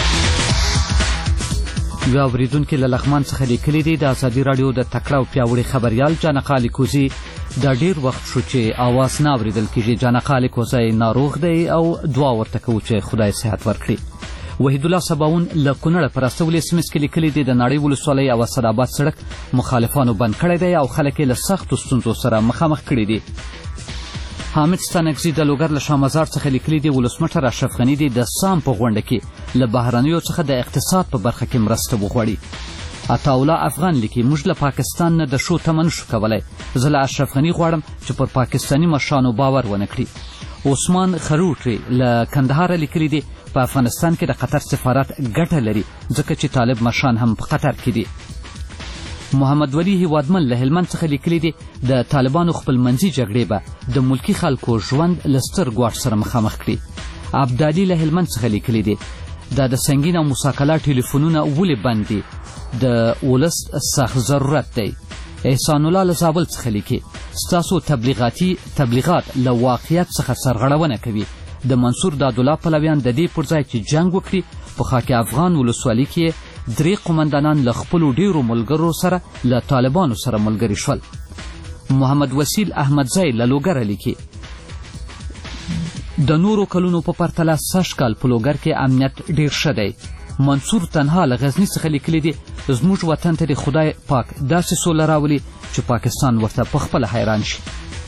یو اورېدونکي له لغمان څخه لیکلي دي د ازادي راډیو د تکړه او پیاوړي خبریال جانقا لیکوزي دا ډیر وخت شو چې اواز نه اورېدل کېږي. جانقا لیکوزی ناروغ دی او دعا ورته کوو چې خدای صحت ورکړي. وحید الله سباون له کونړه پر استول اس ام اس کې لیکلي دي د نړۍ ولسوالۍ او اسداباد سړک مخالفانو بند کړی دی او خلک یې له سختو ستونزو سره مخامخ کړي دي. حامد ستانکزي د لوګر له شامزار څخه لیکلي دي ولسمشر اشرف غني دي د سام په غونډه کې له بهرنیو څخه د اقتصاد په برخه کې مرسته وغواړي. عطاالله افغان لیکي موږ له پاکستان نه د شو تمه نشو کولی. زه له اشرف غني غواړم چې پر پاکستاني مشرانو باور ونه کړي. عثمان خروټي له کندهار لیکلي دي په افغانستان کې د قطر سفارت ګټه لري ځکه چې طالب مشران هم په قطر کې دي. محمد ولی هیوادمن له هلمند څخه لیکلي دي د طالبانو خپلمنځي جګړې به د ملکي خلکو ژوند له ستر ګواښ سره مخامخ کړي. عبدالي له هلمند څخه لیکلي دي دا د سنګین او موساکلا ټلیفونونه ولې بند دي د ولس سخت ضرورت دی. احسان الله له زابل څخه لیکي ستاسو تبلیغاتي تبلیغات له واقعیت څخه سرغړونه کوي. د منصور دادالله پلویان د دې پر ځای چې جنګ وکړي په خاک افغان ولسوالۍ کې درې قومندانان له خپلو ډیرو ملګرو سره له طالبانو سره ملګري شول. محمد وسیل احمدزی له لوګره لیکي د نورو کلونو په پرتله سږ کال په لوګر کې امنیت ډیر ښه دی. منصور تنها له غزني څخه لیکلي دي زموږ وطن ته د خدای پاک داسې سوله راولي چې پاکستان ورته پخپله حیران شي.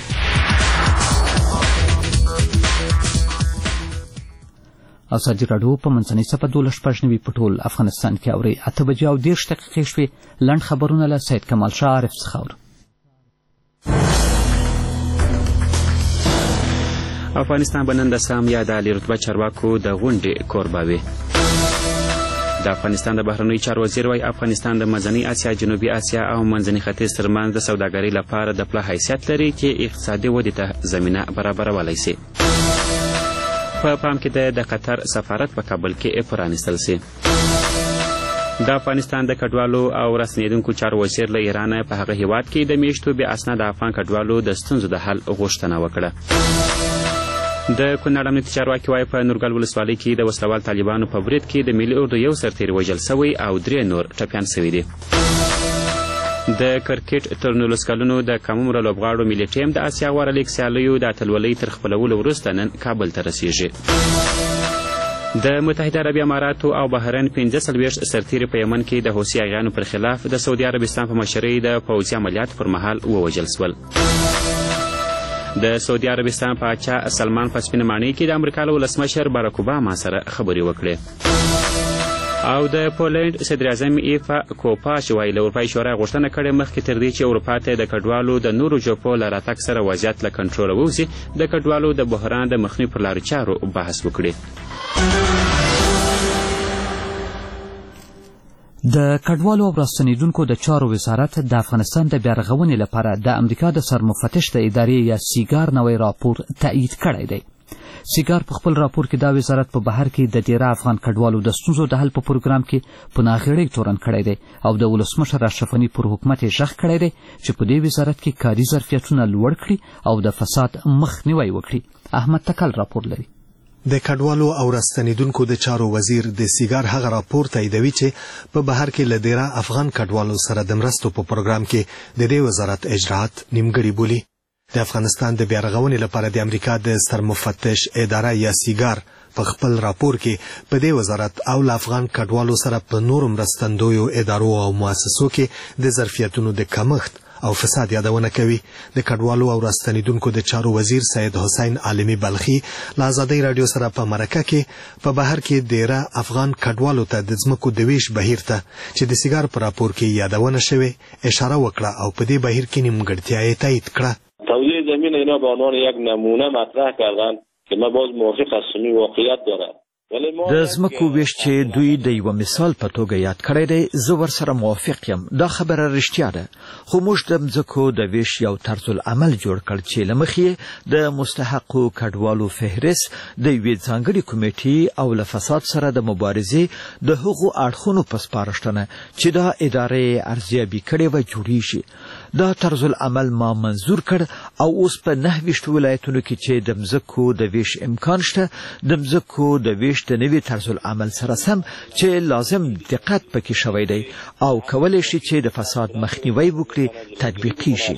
ازادي راډیو په منځنۍ څپه دولس شپږ نوي په ټول افغانستان کې اورئ. اته بجې او دېرش دقیقې شوې. لنډ خبرونه له سید کمال شاه عارف څخه اورو. افغانستان به نن د سام یا د عالي رتبه چارواکو د غونډې کوربه وي. د افغانستان د بهرنیو چارو وزیر وایي افغانستان د منځنۍ اسیا، جنوبي اسیا او منځني ختیځ ترمنځ د سوداګرۍ لپاره د پله حیثیت لري چې اقتصادي ودې ته زمینه برابرولی سي. په پام کې ده د قطر سفارت په کابل کې پرانیستل سي. د افغانستان د کډوالو او راستنېدونکو چارو وزیر له ایرانه په هغه هیواد کې د میاشتو بې اسناده افغان کډوالو د ستونزو د حل غوښتنه وکړه. د کونړ امنیتي چارواکي وایي په نورګل ولسوالۍ کې د وسلوال طالبانو په برید کې د ملي اردو یو سرتېری وژل سوی او درې نور ټپیان سوي دي. د کرکټ تر نولس کلونو د کم عمره لوبغاړو ملي ټیم د اسیا غوره لیګ سیالیو د اتلولۍ تر خپلولو وروسته نن کابل ته رسیږي. د متحده عربي اماراتو او بحرین پنځه څلوېښت سرتېري په یمن کې د حوثي اغیانو پر خلاف د سعودي عربستان په مشرۍ د پوځي عملیاتو پر مهال ووژل سول. د سعودي عربستان پاچا سلمان په سپینه ماڼۍ کې د امریکا له ولسمشر باراک اوباما سره خبرې وکړې. او د پولنډ صدر اعظم ایفا کوپاش وایي له اروپایي شورا غوښتنه کړې مخکې تر دې چې اروپا ته د کډوالو د نورو جوپو له راتګ سره وضعیت له کنټروله ووځي د کډوالو د بحران د مخنیوي پر لارو چارو بحث وکړي. د کډوالو او راستنېدونکو د چارو وزارت د افغانستان د بیارغونې لپاره د امریکا د سرمفتش د ادارې یا سیګار نوی راپور تایید کړی دی. سیګار په خپل راپور کې دا وزارت په بهر کې د ډیره افغان کډوالو د ستونزو د حل په پروګرام کې په ناغېړۍ تورن کړی دی او د ولسمشر اشرف غني پر حکومت یې غږ کړی دی چې په دې وزارت کې کاري ظرفیتونه لوړ کړي او د فساد مخنیوی وکړي. احمد تکل راپور لري. د کډوالو او راستنېدونکو د چارو وزیر د سیګار هغه راپور تاییدوي چې په بهر کې له ډیره افغان کډوالو سره د مرستو په پروګرام کې د دې وزارت اجراات نیمګړي بولي. د افغانستان د بیارغونې لپاره د امریکا د سرمفتش اداره یا سیګار په خپل راپور کې په دې وزارت او له افغان کډوالو سره په نورو مرستندویو ادارو او مؤسسو کې د ظرفیتونو د کمښت او فساد یادونه کوي. د کډوالو او راستنېدونکو د چارو وزیر سید حسین عالمي بلخي له ازادۍ راډیو سره په مرکه کې په بهر کې ډیره افغان کډوالو ته د ځمکو د ویش بهیر ته چې د سیګار په راپور کې یادونه شوې اشاره وکړه او په دې بهیر کې نیمګړتیا یې تایید کړه. توزیع زمین اینا به عنوان یک نمونه مطرح کردن که ما باز موافق هستم واقعیت داره. د ځمکو ویش چې دوی د یو مثال په توګه یاد کړی دی زه ورسره موافق یم. دا خبره رښتیا ده خو موږ د ځمکو د ویش یو طرز العمل جوړ کړ چې له مخې د مستحقو کډوالو فهرست د یوې ځانګړې کمیټې او له فساد سره د مبارزې د هغو اړخونو په سپارښتنه چې دا ادارې ارزیابي کړې وه جوړیږي. دا طرز العمل ما منظور کړ او اوس په نهه ویشت ولایتونو کې چې د ځمکو د ویش امکان شته د ځمکو د ویش د نوي طرز العمل سره سم چې لازم دقت پکې شوی دی او کولی شي چې د فساد مخنیوی وکړي تطبیقي شي.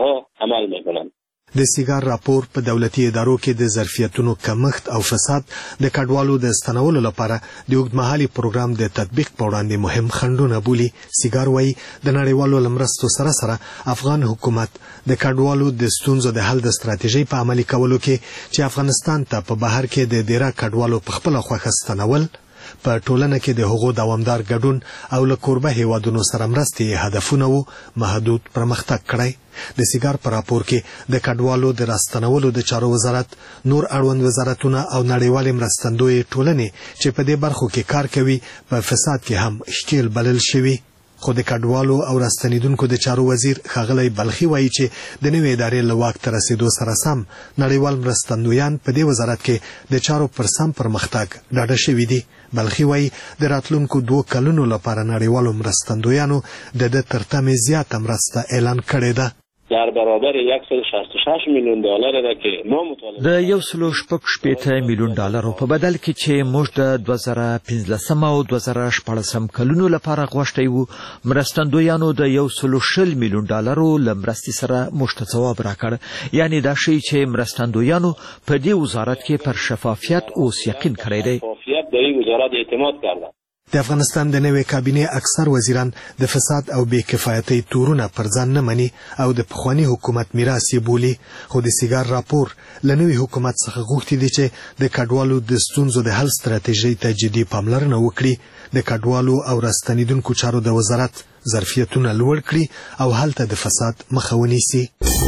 د سیګار راپور په دولتي ادارو کې د ظرفیتونو کمښت او فساد د کډوالو د ستنولو لپاره د اوږدمهالي پروګرام د تطبیق په وړاندې مهم خنډونه بولي. سیګار وایي د نړیوالو له مرستو سره سره افغان حکومت د کډوالو د ستونزو د حل د ستراتیژۍ په عملي کولو کې چې افغانستان ته په بهر کې د ډیره کډوالو په خپله خوښه ستنول په ټولنه کې د هغو دوامدار ګډون او له کوربه هیوادونو سره مرستې هدفونه وو محدود پرمختګ کړی. د سیګار په راپور کې د کډوالو د راستنولو د چارو وزارت نور اړوند وزارتونه او نړیوالې مرستندویې ټولنې چې په دې برخو کې کار کوي په فساد کې هم ښکیل بلل شوي. خو د کډوالو او راستنېدونکو د چارو وزیر ښاغلی بلخي وایي چې د نوې ادارې له واک ته رسېدو سره سم نړیوال مرستندویان په دې وزارت کې د چارو پر سم پرمختګ ډاډه شوي دي. بلخي وایي د راتلونکو دوو کلونو لپاره نړیوالو مرستندویانو د ده تر تمې زیاته مرسته اعلان کړې ده. در برابر صد و شصت و شش میلیون دلار ده که ما مطالبه د یو سلو شپږ شپېته میلیون ډالرو په بدل کې چې موږ د دوه زره پنځلسم او دوه زره شپاړسم کلونو لپاره غوښتي وو، مرستندویانو د یو سلو شل میلیون ډالرو له مرستې سره موږ ته ځواب راکړ. یعنې دا ښیي چې مرستندویانو په دې وزارت کې پر شفافیت اوس یقین کړی دی. شفافیت در این وزارت اعتماد کردن. د افغانستان د نوې کابینې اکثر وزیران د فساد او بې کفایتۍ تورونه پر ځان نه مني او د پخواني حکومت میراث یې بولي، خو د سیګار راپور له نوي حکومت څخه غوښتي دي چې د کډوالو د ستونزو د حل ستراتیژۍ ته جدي پاملرنه وکړي، د کډوالو او راستنیدونکو چارو د وزارت ظرفیتونه لوړ کړي او هلته د فساد مخه ونیسي.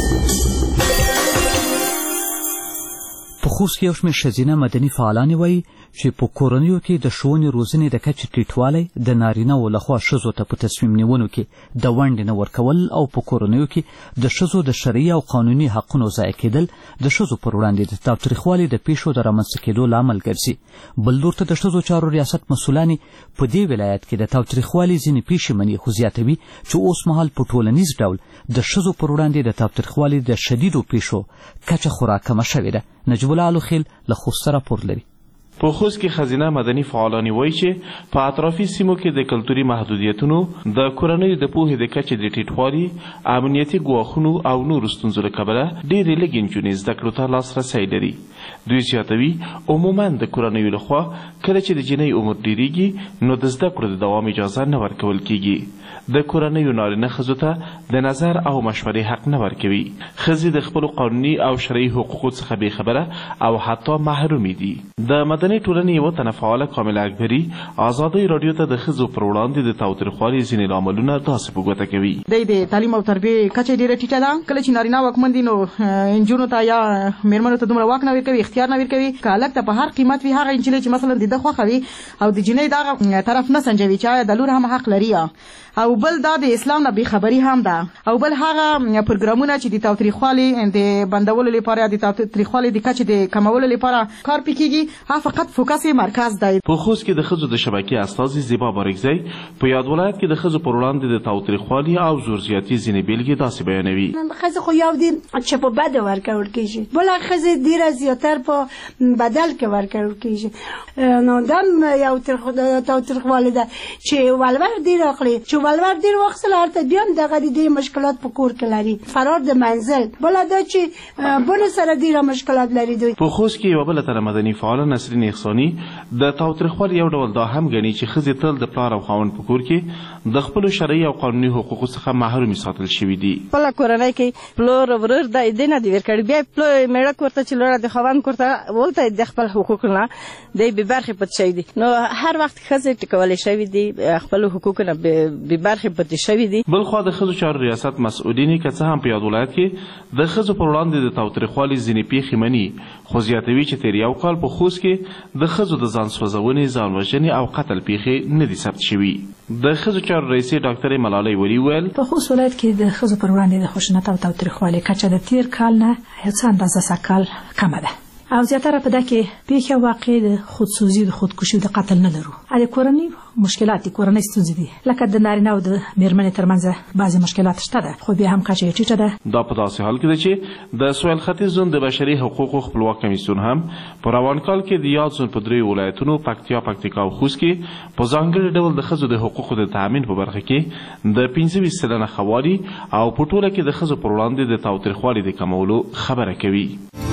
په خوست کې یو شمېر ښځینه مدني فعالانې وایي چې په کورنیو کې د ښوونې روزنې د کچې ټیټوالی د نارینه‌و لخوا ښځو ته په تصمیم نیونو کې د ونډې نه ورکول او په کورنیو کې د ښځو د شرعي او قانوني حقونو ضایع کېدل د ښځو پر وړاندې د تاوتریخوالي د پیښو د رامنځته کېدو لامل ګرځي. بل لور ته د ښځو چارو ریاست مسؤلانې په دې ولایت کې د تاوتریخوالي ځینې پیښې مني، خو زیاتوي چې اوس مهال په ټولنیز ډول د ښځو پر وړاندې د تاوتریخوالي د شدیدو پیښو کچه خورا کمه شوې ده. نجیب الله الوخیل له خوست راپور لري. په خوست کې ښځینه مدني فعالانې وایي چې په اطرافي سیمو کې د کلتوري محدودیتونو، د کورنیو د پوهې د کچې د ټیټوالي، امنیتي ګواښونو او نورو ستونزو له کبله ډېرې لږې نجونې زده کړو ته لاسرسی لري. دوی زیاتوي عموما د کورنیو لخوا کله چې د جنۍ عمر ډیریږي نو د زده کړو د دوام اجازه نه ورکول کیږي. د کورنیو نارینه ښځو ته د نظر او مشورې حق نه ورکوي. ښځې د خپلو قانوني او شرعي حقوقو څخه بې خبره او حتی محرومې دي. د مدني ټولنې یوه تنه فعاله کامله اکبري ازادۍ راډیو ته د ښځو پر وړاندې د تاوتریخوالي ځینې لاملونه داسې په ګوته کوي. د تعلیم او تربیې کچه ډېره ټیټه ده. کله چې نارینه واکمن دي نو نجونو ته یا میرمنو ته دومره واک نه ورکوي، اختیار نه ورکوي. که هلک ته په هر قیمت وي هغه نجلۍ چې مثلا د ده خوښه وي او د جنۍ دغه طرف نه سنجوي چې آیا د لور هم حق لري، او بل دا د اسلام نه بې خبري هم ده، او بل هغه پروګرامونه چې د تاوتریخوالي د بندولو لپاره د تاوتریخوالي د کچې د کمولو لپاره کار پې کېږي، هغه فقط فوکس یې مرکز دی. په خوست کې د ښځو د شبکې استازي زیبا بارکزی په یاد ولایت کې د ښځو پر وړاندې د تاوتریخوالي او زور زیاتي ځینې بېلګې داسې بیانوي. ښځې خو یو دي چې په بده ورکول کېږي، بله ښځې ډېره زیاتر په بدل کې ورکول کېږي. نو دا یو تاوتریخوالی ده چې ولور ډېر اخلي، چې ولور ډېر واخیستل هلته بیا هم دغه د دې مشکلات په کور کې لري. فرار د منزل بله دا چې بلو سره ډېره مشکلات لري. دوی په خوست کې یوه بله تنه مدني فعاله نسرین احساني د تاوتریخوالي یو ډول دا هم ګڼي چې ښځې تل د پلار او خاوند په کور کې د خپلو شرعي او قانوني حقوقو څخه محرومې ساتل شوي دي. خپله کورنۍ کې پلور ورور د دې نه دي ورکړي، بیا پلور میړه کور ته چې لوړه د خاوند کور ته ولته د خپل حقوقو نه دی بې برخې پاتې شوي دي. نو هر وخت ښځې ټیکولی شوي دي، خپلو حقوقو نه بې برخې پاتې شوي دي. بلخوا د ښځو چارو ریاست مسؤلین که څه هم په یاد ولایت کې د ښځو پر وړاندې د تاوتریخوالي ځینې پیښې مني، خو زیاتوي چې تېر یو کال په خوست کې د ښځو د ځان سوځونې، ځان وژنې او قتل پیښې نه دي ثبت شوي. د ښځو چارو رئیسې ډاکټرې ملالۍ ولي وویل په خوست ولایت کې د ښځو پر وړاندې د خشونت او تاوتریخوالي کچه د تېر کال نه یو څه اندازه سږکال کمه ده، او زیاتره په ده کې پیښه واقع د خودسوزي، د خودکشي، د قتل نه لرو. د کورنۍ مشکلات دي، کورنۍ ستونزې دي، لکه د نارینه او د میرمنې ترمنځ بعضې مشکلات شته ده، خو بیا هم کچه یې ټیټه ده. دا په داسې حال کې ده چې د سویل ختیځ زون د بشري حقوقو خپلواک کمیسیون هم په روان کال کې د یاد زون په دریو ولایتونو پکتیا، پکتیکا او خوست کې په ځانګړي ډول د ښځو د حقوقو د تامین په برخه کې د پنځه ویشت سلنه ښه والي او په ټوله کې د ښځو پر وړاندې د تاوتریخوالي د کمولو خبره کوي.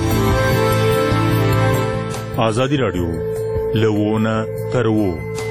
ازادي راډیو لوونه ترو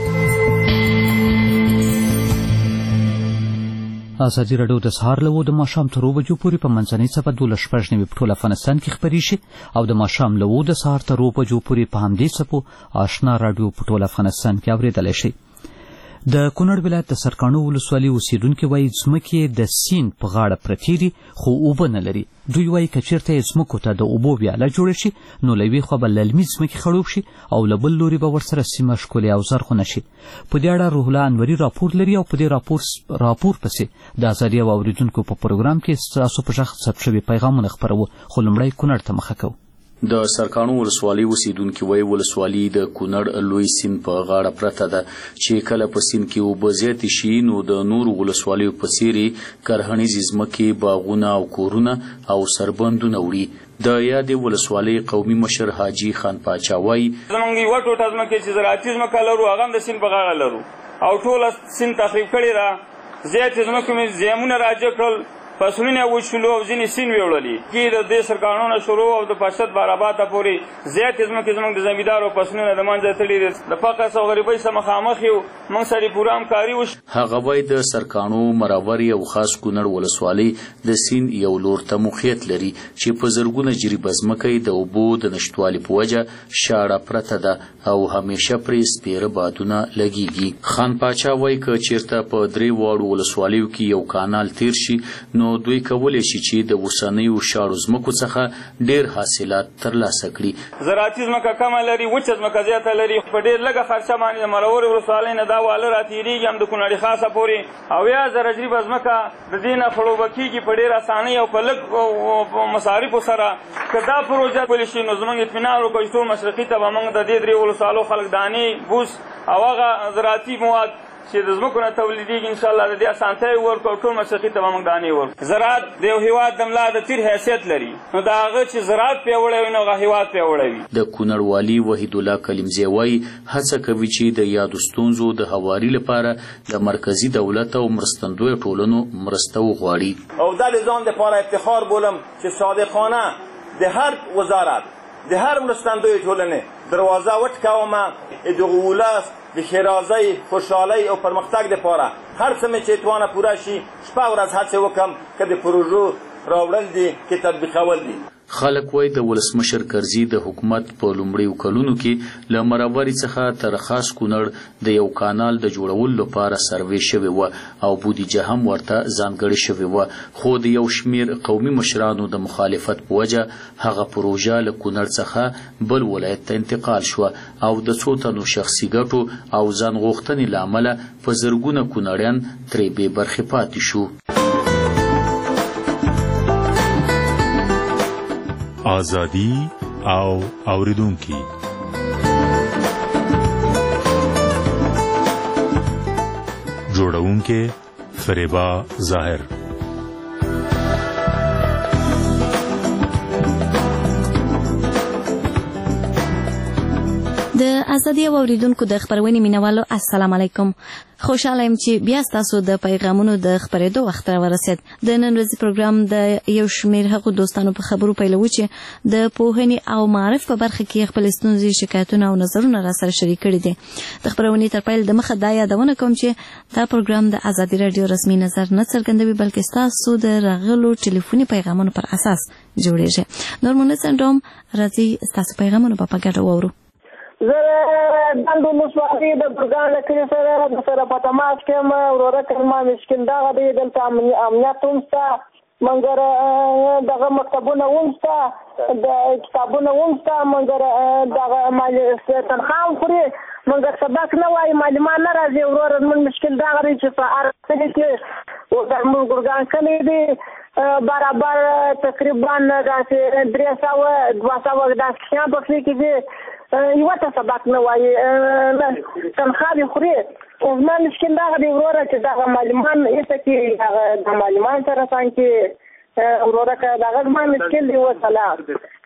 ازادي راډیو د سهار له اوو د ماښام تر اوو بجو پورې په منځنۍ څپه دولس شپږ نوي په ټول افغانستان کې خپرې شي، او د ماښام له اوو د سهار تر اوو بجو پورې په همدې څپو آشنا راډیو په ټول افغانستان کې اورېدلی شي. د کونړ ولایت د سرکاڼو ولسوالۍ اوسیدونکي وایي ځمکې د سیند په غاړه پرتې دي خو اوبه نه لري. دوی وایي که چېرته یې ځمکو ته د اوبو ویاله جوړه شي نو له یوې خوا به للمي ځمکې خړوب شي او له بل لوري به ورسره سیمه ښکلې او زرغونه شي. په دې اړه روح الله انوري راپور لري او په دې راپور راپور پسې د ازادي او اورېدونکو په پروګرام کې ستاسو په غږ ثبت شوي پیغامونه خپروو، خو لومړی کونړ ته مخه کوو. د سرکانو ولسوالۍ اوسیدونکي وایي ولسوالي د کونړ لوی سیند په غاړه پرته ده چې کله په سیند کې اوبه زیاتې شي نو د نورو ولسوالیو په څېرې کرهڼیزې ځمکې باغونه او کورونه او سربندونه وړي د یادې ولسوالۍ قومي مشر حاجي خان پاچا وایي زموږ یوه ټوټه ځمکې چې زراعتي ځمکه لرو هغه هم د سیند په غاړه لرو او ټوله سیند تخریب کړې ده زیاتې ځمکو مې زیمونه راجع کړل فصلونه وشلو او ځینې سیند ویوړلي کې د دې سرکانونه شروع او د پشت باراباته پورې زیاتې ځمکې زموږ د زمیندارو فصلونه د منځه تللي دي د فقر او غریبۍ سره مخامخ یو موږ سره پوره همکاري وشي هغه وایي د سرکانو مراوري او خاص کونړ ولسوالۍ د سیند یو لور ته موقعیت لري چې په زرګونه جریبه ځمکه یې د اوبو د نشتوالي په وجه شاړه پرته ده او همیشه پرې سپیره بادونه لګیږي خان پاچا وایي که چیرته په درې واړو ولسوالیو کې یو کانال تیر شي نو دوی کولی شي چې د اوسنیو شاړو ځمکو څخه ډېر حاصلات ترلاسه کړي زراعتي ځمکه کمه لري وچه ځمکه زیاته لري په ډېر لږه خرچه باندې د مرورې ولسوالۍ نه دا واله راتېرېږي هم د کونړ خاصه پورې او یا زره جریبه ځمکه د دې نه خړوبه کېږي په ډېر اسانۍ او په لږ مصارفو سره که دا پروژه پلې شي نو زموږ اطمینان وکړو چې ټول مشرقي ته به موږ د دې درې ولسوالو خلک دانې بوس او هغه زراعتي مواد چې د ځمکو نه تولیدېږي انشاءالله د دې اسانتیا ورکړو ټول مشرقي ته به موږ دانې ورکړو زراعت د یو هېواد د ملا د تیر حیثیت لري نو د هغه چې زراعت پیاوړی وي نو هغه هېواد پیاوړی وي د کونړ والي وحید الله کلیمزی وایي هڅه کوي چې د یادو ستونزو د هواري لپاره د مرکزي دولت او مرستندویو ټولنو مرسته وغواړي او دا د ځان دپاره افتخار بولم چې صادقانه د هر وزارت د هر مرستندوی ټولنې دروازه وټکومه د ولس د ښېرازۍ خوشحالۍ او پرمختګ دپاره هر څه مې چې توانه پوره شي شپه ورځ هڅې وکړم که د پروژو راوړل دي که تطبیقول دي خلک وایي د ولسمشر کرزي د حکومت په لومړیو کلونو کې له مراوري څخه تر خاص کونړ د یو کانال د جوړولو لپاره سروې شوې وه او بودیجه هم ورته ځانګړې شوې وه خو د یو شمېر قومي مشرانو د مخالفت په وجه هغه پروژه له کونړ څخه بل ولایت ته انتقال شوه او د څو تنو شخصي ګټو او ځان غوښتنې له امله په زرګونه کونړیان ترې بې برخې پاتې شو آزادی او اوریدونکي جوړونکي فریبا ظاهر د ازادي او اوریدونکو د خبرونې مینوالو السلام علیکم خوشاله یم چې بیا تاسو د پیغامونو د خبرېدو وخت راورسید د نن ورځې پروګرام د یو شمېر هغو دوستانو په خبرو پیلوي چې د پوهنې او معرف په برخه کې خپل ستونزې شکایتونه او نظرونه را سره شریک کړي دي د خبرونې تر پیل د مخه دا یادونه کوم چې دا پروګرام د ازادي رادیو رسمي نظر نه څرګندوي بلکې تاسو د راغلو ټلیفوني پیغامونو پر اساس جوړیږي نور مونږ څنډوم راځي تاسو پیغامونه په پګړه وورو زه د ولسوالۍ د ګرګان له کلي سره د سره په تماس کې یم وروره کلمه مشکل دغه دی دلته امنیت هم شته مګر دغه مکتبونه هم شته د کتابونه هم شته مګر دغه تنخواه هم خوري مګر سبق نه وایي معلمان نه راځي وروره زموږ مشکل دغه دی چې په هر کلي کې زموږ ګرګان کلي دی برابر تقریبا داسې درې سوه دوه سوه داسې کسان په کلي کې دي یوه ته سبق نه وایي تنخواه دې خوري زما مشکل دغه دی وروره چې دغه معلمان ایسته کې هغه د معلمان سره څنګ کې وروره که دغه زما مشکل دی وسلام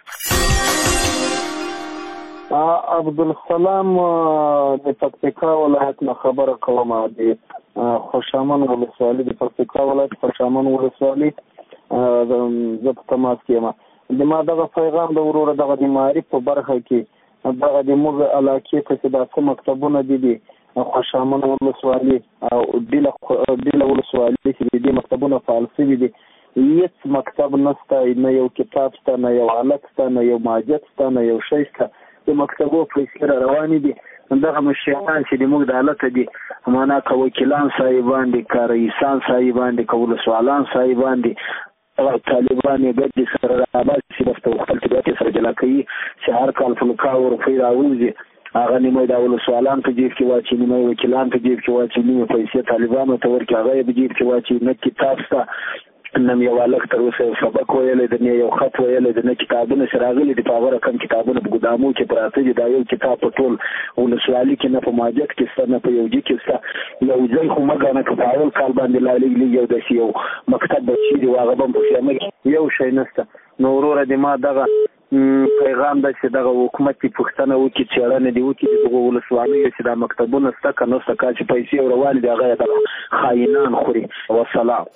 عبدالسلام د پکتیکا ولایت نه خبره کوم د خوشامن ولسوالۍ د پکتیکا ولایت خوشامن ولسوالۍ زه په تماس کې یم د ما دغه پیغام د وروره دغه د معرف په برخه کې دغه د موږ علاقې ته چې دا څه مکتبونه دي دي خوشامن ولسوالۍ او ډیله ولسوالۍ چې دي مکتبونه فعال شوي دي هیڅ مکتب نشته نه یو کتاب شته نه یو هلک شته نه یو ماجد شته نه یو شی شته د مکتبو پیسې را روانې دي دغه مشران چې موږ د هلته دي معنا که وکیلان صاحبان دي که رئیسان صاحبان دي که ولسوالان صاحبان دي طالبان یې ګډې سره راباسي دفته خپل طبیعت سره جلا کوي چې هر کال فلکاو روپۍ راوځي هغه نیمه د ولسوالان په جیب کې واچي نیمه وکیلان په جیب کې واچي نیمه پیسې طالبانو ته ورکړي هغه یې په جیب کې واچي نه کتاب شته نم یو هلک تر اوسه یو سبق ویلی دی، نه یو خط ویلی دی، نه کتابونه چې راغلي دي په هغه رقم کتابونه په ګدامو کې پراته دي. دا یو کتاب په ټول ولسوالي کې نه په ماجت کې شته نه په یوجي کې شته. یو ځای خو مه ګڼه که په اول کال باندې لا لږ لږ یو داسې یو مکتب به چې دي هغه به هم په خیمه کې یو شی نشته. نو وروره د ما دغه پیغام ده چې دغه حکومت دې پوښتنه وکړي، څېړنه دې وکړي د دغو ولسوالیو چې دا مکتبونه شته که نه شته، که چې پیسې یې روانې دي هغه یې دغه خاینان خوري. وسلام.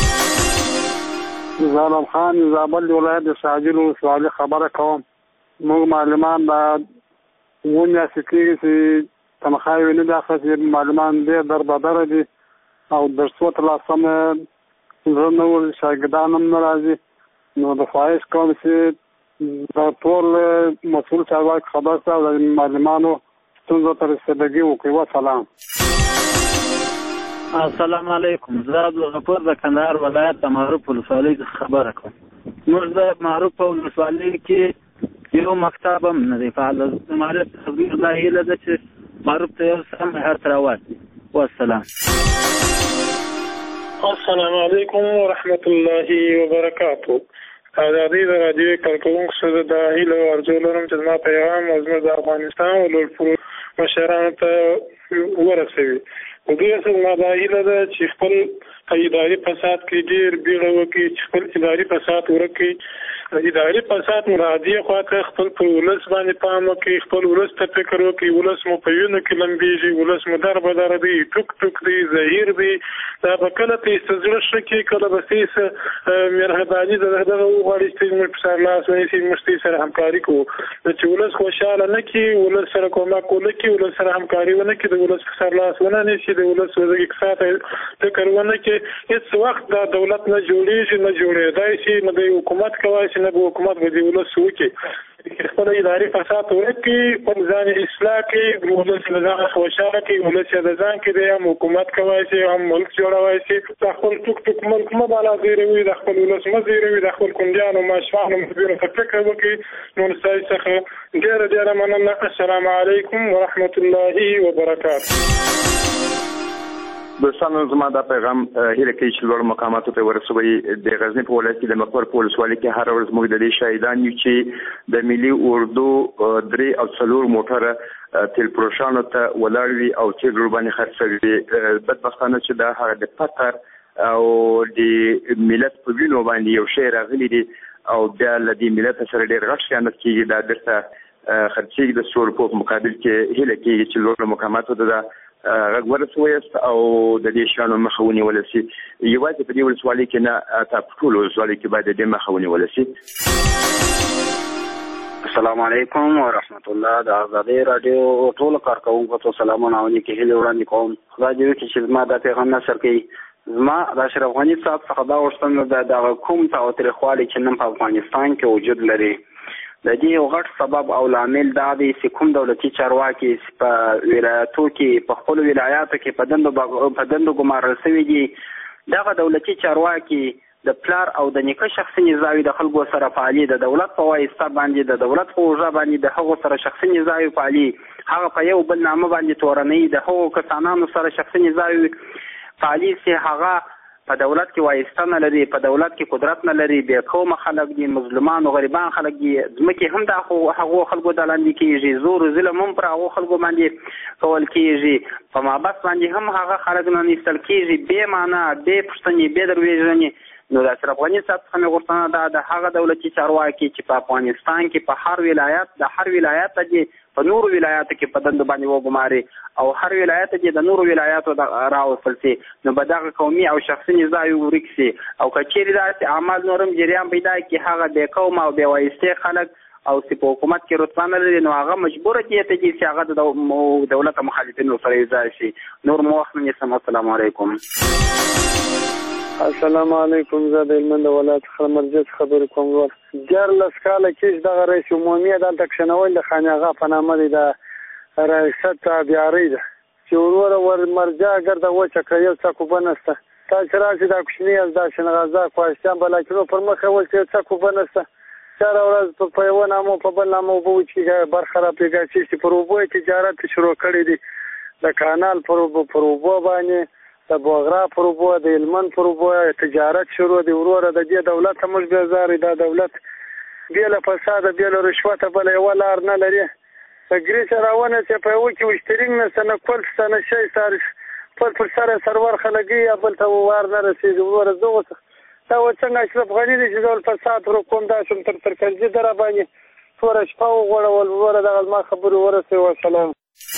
ظالم خان زابل ولایت د ساجل ولسوالي خبره کوم. موږ معلمان دا اووه میاشتې کېږي چې تنخواه یې نه ده اخیستې. معلمان ډېر دربدره دي او درسو ترلاسه مې زړه نه ول، شاګردان هم نه راځي. نو د خواهش کوم چې دا ټول مسؤل چارواکي خبر شه او د معلمانو ستونزو ته رسېدګي وکړي. وسلام. السلام علیکم. زه عبدالغفور د کندهار ولایت د معروف ولسوالۍ څخه خبره کوم. موږ د معروف په ولسوالۍ کې یو مکتب هم نه دی فعال. زما د تقدیر دا هیله ده چې معروف ته یو سم هر راوړي. والسلام. السلام علیکم ورحمة الله وبرکاته. ازادي د راډیو کارکوونکو سره د هیله او ارزو لرم چې زما پیغام زموږ د افغانستان ولولپورو مشرانو ته ورسوي. په دې سره زما دا هیله ده چې خپل اداري فساد کې ډېر بیړه وکړي، چې خپل اداري فساد ورک کړي. اداري فساد مرادي خواته خپل پر ولس باندې پام وکړي، خپل ولس ته فکر وکړي. ولس مو په وینو کې لمبېږي، ولس مو در بدره دی، ټوک ټوک دی، زهیر دی. دا به کله تیسته زړه ښه کړي، کله به تیسه مهرباني د دغه وغواړي چې موږ په سر لاس ونیسي، موږ تیسه سره همکاري کوو. چې ولس خوشحاله نه کړي، ولس سره کومک ونه کړي، ولس سره همکاري ونه کړي، د ولس په سر لاس ونه نیسي، د ولس اقتصاد ته فکر ونه کړي، هېڅ وخت دا دولت نه جوړېږي، نه جوړېدای شي، نه د حکومت کولی شي، نه به حکومت به د ولس وکړي. خپل اداري فساد ورک کړي، خپل ځان اصلاح کړي، ولس له ځانه خوشحاله کړي. ولس یې د ځان کې دی، هم حکومت کولی شي، هم ملک جوړولی شي. د خپل ټوک ټوک ملک مه بالا زیروي، د خپل ولس مه زیروي، د خپل کونډیانو ماشومانو محبینو ته فکر وکړي. نو ستاسو څخه ډېره ډېره مننه. السلام علیکم ورحمة الله وبرکاته. دوستانو زما دا پیغام هیله کوي چې لوړ مقاماتو ته ورسوي. د غزني په ولایت کې د مقبر په ولسوالۍ کې هر ورځ موږ د دې شاهدان یو چې د ملي اردو درې او څلور موټره تیل پروشانو ته ولاړ وي او چې ګروبانې خرڅوي. بدبختانه چې دا هغه د فقر او د ملت په وینو باندې یو شی راغلی دی او بیا له دې ملت سره ډېر غټ خیانت کېږي. دا درته خرڅېږي د ستورو په مقابل کې هیله کېږي چې لوړ مقاماتو ته دا غږ ورسویاست او د دې شیانو مخه ونیول شي. یوازې په دې ولسوالۍ کې نه، تا په ټولو ولسوالیو کې باید د دې مخه ونیول شي. السلام علیکم ورحمت الله. د ازادۍ راډیو ټولو کارکوونکو ته سلامونه او نیکې هیلې وړاندې کوم. خدای دې وکړي چې زما دا پیغام نشر کړي. زما د اشرف غني صاحب څخه دا غوښتنه ده دغه کوم تاوتریخوالي چې نن په افغانستان کې وجود لري، د دې یو غټ سبب او لامل دا دی چې کوم دولتي چارواکي په ولایتو کې په خپلو ولایاتو کې په دندو په دندو ګمارل شوي دي. دغه دولتي چارواکي د پلار او د نیکه شخصي نزاوي د خلکو سره پالي، د دولت په واسطه باندې د دولت په اوږه باندې د هغو سره شخصي نزاوي پالي، هغه په یو بل نامه باندې تورنوي، د هغو کسانانو سره شخصي نزاوي پالي چې هغه په دولت کې وایسته نه لري، په دولت کې قدرت نه لري، بې قومه خلک دي، مظلومان او غریبان خلک دي. ځمکې هم د هغو خلکو ته لاندې کېږي، زور و ظلم هم پر هغو خلکو باندې کول کېږي، په مابس باندې هم هغه خلک نه نیستل کېږي بې معنا، بې پوښتنې، بې دروېژنې. نو د اشرف غني صاحب څخه مې غوښتنه ده د هغه دولتي چارواکي چې په افغانستان کې په هر ولایت د هر ولایت دي په نورو ولایاتو کې په دندو باندې وګماري او هر ولایت دې د نورو ولایاتو راوستل شي، نو به دغه قومي او شخصي نزاعي ورک شي. او که چیرې داسې اعمال نورم جریان پیدا کړي، هغه بې قومه او بې وایستې خلک او چې په حکومت کې رتبه نه لري، نو هغه مجبوره کېږي چې هغه د دولت مخالفینو سره یوځای شي. نور مو وخت نه نیسم. السلام علیکم. السلام علیکم. زه د هلمند ولایت څخه مرجع خبرې کوم. ور دیارلس کاله کېږي دغه رئیس عمومي دلته کښېنول د خان اغا په نامه دی، د ریاست تابعیاري ده چې وروره ور مرجع ګرده وچه کړه، یو څه کوبه نشته. تا چې راشي دا کوچني از دا شنغازه کوهستان به لاکینو پر مخ یې ول چې یو څه کوبه نشته. چاره ورځ په یوه نامو په بل نامه اوبه وچېږي، برخه راپرېږي چې پر اوبو یې تجارت شروع کړی دی، د کانال پر اوبو پر اوبو باندې د بوغرا پر اوبو د هلمند پر اوبو تجارت شروع دی وروره د دې دولت ته موږ بیزار دا دولت بې له فساده بې له رشوته بله یوه لار نه لري د ګریس راونه چې په یوه کې وشترینګ نسته نه کل شته نه شی سار پر پر سره سرور خلګي یا بل ته وار نه رسېږي وروره زه اوس دا و څنګه اشرف غني دی چې ډول فساد ورو کوم دا شم تر تر کرزي دره باندې توره شپه وغوړول وروره دغه زما خبرې ورسوي وسلام.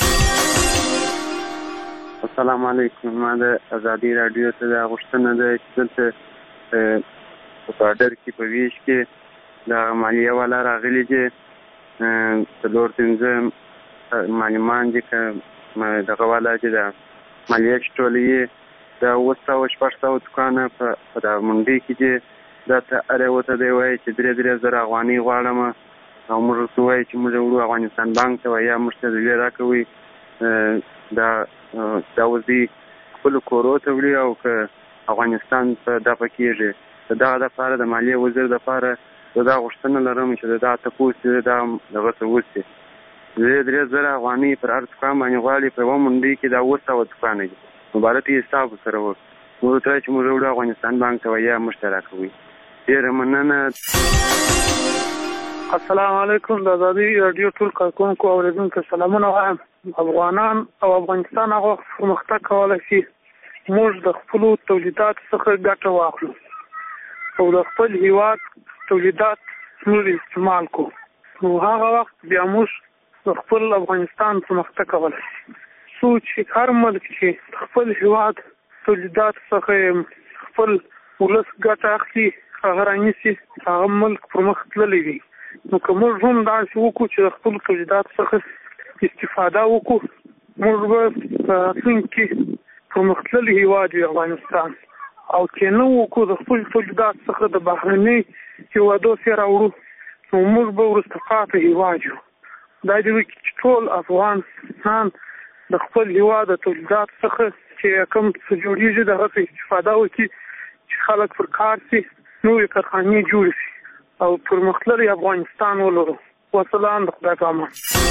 السلام علیکم. ما د ازادي راډیو ته دا غوښتنه ده چې دلته په پاډر کې په ویش کې د مالیه والا راغلي دي څلور پنځه معلمان دي که دغه والا چې د مالیه چې ټولوي دا اووه سوه شپږ سوه دوکانه په دغه منډۍ کې دي دا ته هر یوه ته دی وایي چې درې درې زره افغانۍ غواړم او موږ ورته وایي چې موږ وړو افغانستان بانک ته وایي یا موږ ته ډالۍ راکوئ دا دا وزي خپلو کورو ته وړي او که افغانستان په دفع کېږي د دغه دپاره د مالیې وزیر دپاره زه دا غوښتنه لرم چې د دغه تپوس چې دا دغه ته وشي درې درې زره افغانۍ پر هر دوکان باندې غواړي په یوه منډۍ کې دا اووه سوه دوکانه دي نو باید یې حساب ورسره وکړو موږ ورته وایو چې موږ وړو افغانستان بانک ته وایي یا موږ ته راکوئ ډېره مننه. السلام علیکم. د ازادي راډیو ټول کارکوونکو او اورېدونکو سلامونه وایم. افغانان او افغانستان هغه پرمختګ کولی شي موږ د خپلو تولیداتو څخه ګټه واخلو او د خپل هیواد تولیدات موږ استعمال کړو نو هغه وخت بیا موږ د خپل افغانستان پرمختګ کولی شي. څو چې هر ملک چې خپل هیواد تولیدات څخه خپل ولس ګټه اخلي هغه رانیسي هغه ملک پرمخ تللی وي. نو که موږ هم داسې وکړو چې د خپلو تولیداتو څخه استفاده وکړو موږ به په راتلونکي کې پرمختللی هیواد وي افغانستان او که نه وکړو د خپلو تولیداتو څخه د بهرنۍ هیوادو سره راوړو نو موږ به وروسته پاتې هیواد یو. دا دې وکړي چې ټول افغانان د خپل هیواد د تولیداتو څخه چې کوم څه جوړېږي د هغه څخه استفاده وکړي چې خلک پر کار شي نوې کارخانې جوړې شي او پرمختللی افغانستان ولرو. وسلام. د خدای په امان.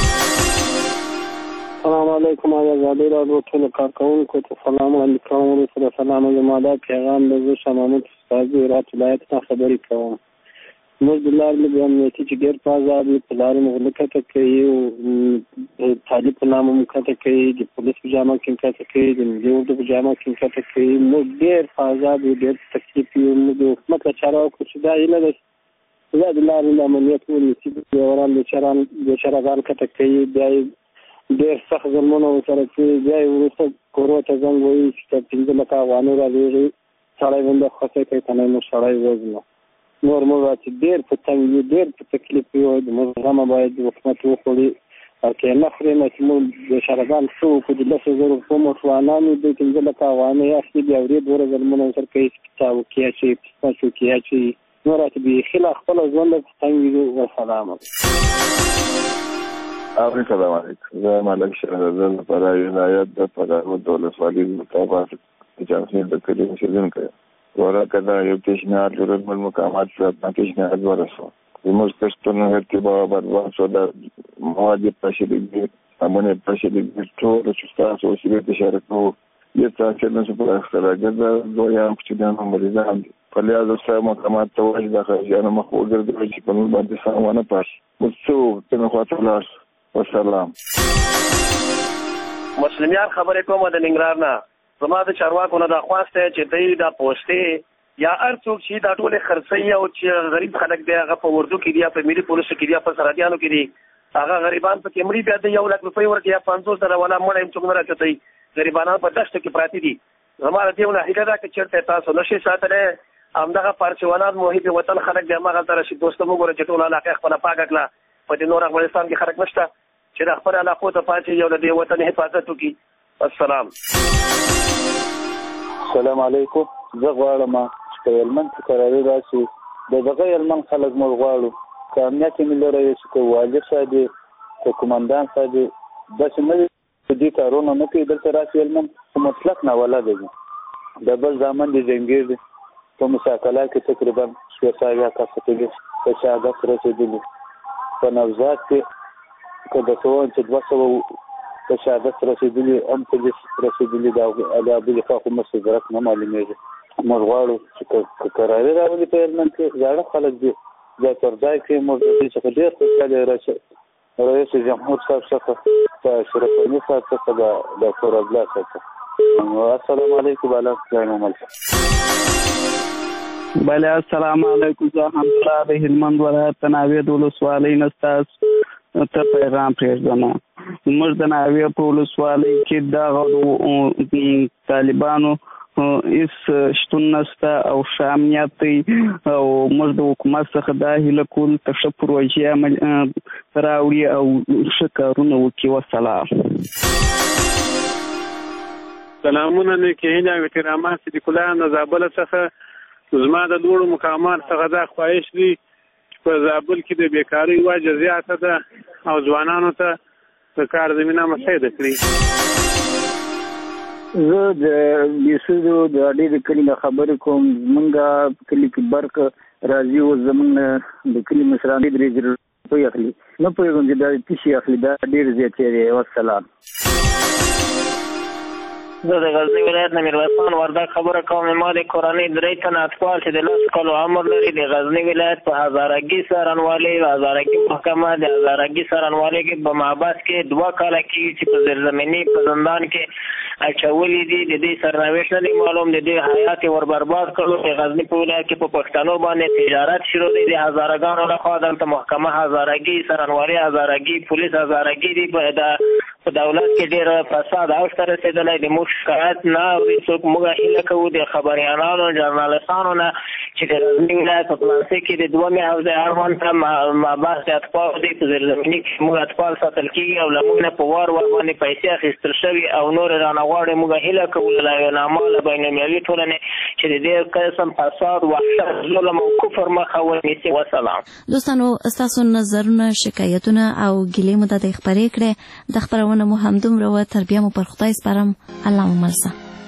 السلام علیکم. ازادي راډیو ټولو کارکوونکو ته سلام علیکم. ورسره سلام زما دا پیغام د زه شاه محمود استاد هرات ولایت نه خبرې کوم. موږ د لارې د امنیتي چې ډېر په ازاد وي په لارې موږ نه کته کوي او طالب په نامه مو کته کوي د پولیس په جامه کې کته کوي د ملي اردو په جامه کې کته کوي موږ ډېر په ازاد وي ډېر تکلیف یو موږ د حکومت له چاره وکړو چې دا هیله ده زه د لارې د امنیت ونیسي بیوران بیچاران بیچارهګان کته کوي بیا یې ډېر سخت ظلمونه ورسره کوي بیا یې وروسته کورو ته زنګ وایي چې تر پنځه لکه افغانۍ رالېږي سړی باندې خوښۍ کوي که نه موږ سړی وژنو نور موږ چې ډېر په تنګ یو ډېر په تکلیف یو د موږ غمه باید حکومت وخوري او که یې نه خوري نو چې موږ بیچارهګان څه وکړو د لسو زرو روپو موټروانان یو دوی پنځه لکه افغانۍ اخلي بیا ورې دوره ظلمونه ورسره کوي سپیڅه وکړي اچوي پسپس وکړي اچوي نو راته بیخي لا خپله ژوند په تنګ وي وسلام. السلام علیکم. زه ملک شهزاده د فراه ولایت د فراه د ولسوالۍ مطابق جمهور د کلي اوسېدونکی یم. ورکه دا یو پیشنهاد لرل مقامات سره پیشنهاد ورسوه زموږ کښتونه ارتباع برباد شو د مواد پاشلګي سامان پاشلګي ټول چې تاسو وسیله ته اشاره کوو یې تاسو نه په اختراع د دویام چې د مریضان په لحاظ سره مقامات ته وایي د خارجانو مخ وګرځوي چې په موږ باندې سامان پاش مڅو ته خو ته والسلام. مسلمان خبرې کوم د ننګرهار نه زما د چارواکو نه دا خواسته چې دوی دا پوسټې یا هر څوک چې دا ټولې خرڅوي او چې غریب خلک دی هغه په اردو کې دی یا په ملي پولیسو کې دی یا په سرحدیانو کې دی هغه غریبان په کې مړي بیا د یو لک روپۍ ورکړي یا پنځوس زره والا مړی هم څوک نه راچوي غریبانان په دښتو کې پراته دي. زما د دې یو نه هیله ده چې چېرته تاسو نشئ ساتلی همدغه پارچوانات محب وطن خلک دی هماغلته راشي دوست مو ګوره چې ټول علاقه خپله پاکه کړه په دې نور افغانستان کې خلک نشته چې د خپل علاقو ته پاتې یو د دې وطن حفاظت وکړي. السلام. السلام علیکم. زه غواړم چې په هلمند کې قراري راشي د دغه هلمند خلک موږ غواړو که امنیت یې ملي رئیس که والي صاحب که قمندان صاحب داسې نه وي چې دې کارونه نه کوي دلته راشي هلمند خو مطلق ناولاده دي د بل زامن دي زنګیر دي په مساکله کې تقریبا شپږ سوه کسه په شهادت رسېدلي په نوزاد کې که د څه چې دوه سوه د شهادت رسېدلي هم پولیس رسېدلي د ابوالخا خو مست درک نه معلومېږي. موږ غواړو چې کراري راولي په هلمند کې زاړه خلک دي ځای پر ځای کې موږ د دې څخه ډېر خوشحاله رئیس جمهور صاحب څخه د اشرف غني صاحب څخه د ډاکټر عبدالله صاحب څخه. السلام علیکم بالا محمد. بله السلام علیکم. زه حمدالله د هلمند ولایت ناوې د ولسوالۍ نه ستاسو ته پیغام پرېږدم. موږ د ناوې په ولسوالۍ کې دغه طالبانو هیڅ شتون نشته او ښه امنیت دی او موږ د حکومت څخه دا هیله کوو ته ښه پروژې راوړي او ښه کارونه وکړي. وسلام. سلامونه نیکې هیلې او احترامات صدیق الله له زابل څخه. زما د لوړو مقامات څخه دا خواهش دی چې په زابل کې د بیکارۍ وجه زیاته ده او ځوانانو ته د کار زمینه مساعده کړي. زه د بیسودو د اډې د کلي نه خبرې کوم. زمونږ په کلي کې برق راځي او زمونږ د کلي مشران درې زره روپۍ اخلي. نه پوهېږم چې دا څه شي اخلي. دا ډېر زیاتې دی. والسلام. زه د غزني ولایت نه میرویس خان وردګ خبره کوم. ما د کورنۍ درې تنه اطفال چې د لسو کالو عمر لري د غزني ولایت په هزارګي څارنوالۍ هزارګي محکمه د هزارګي څارنوالۍ کې په محبس کې دوه کاله کېږي چې په زیرزمیني په زندان کې اچولي دي. د دې سرنوشت نه دی معلوم. د دې حیات ور برباد کړو. د غزني په ولایت کې په پښتنو باندې تجارت شروع دی. د هزارګانو لخوا دلته محکمه هزارګي څارنوالۍ هزارګي پولیس هزارګي دي. په دولت کې ډېر فساد اوج ته رسېدلی دی. موږ شکایت نه اوري څوک. موږ هیله کوو د خبریالانو جرنالستانو نه چې د غزني ولایت په پلانسي کې د دومې حوزې اړوند ته محبس د اطفال دی. په زیرزمیني کې موږ اطفال ساتل کېږي او له موږ نه په وار وار باندې پیسې اخیستل شوي او نور رانه غواړي. موږ هیله کوو له نامه له بینالمللي ټولنې چې د دې قسم فساد وحشت ظلم او کفر مخه ونیسي. وسلام. دوستانو ستاسو نظرونه شکایتونه او ګیلې مو ته خپرې کړې. د خپرونه مو همدومره وه. تر بیا مو پر خدای سپارم. الله مو مل شه.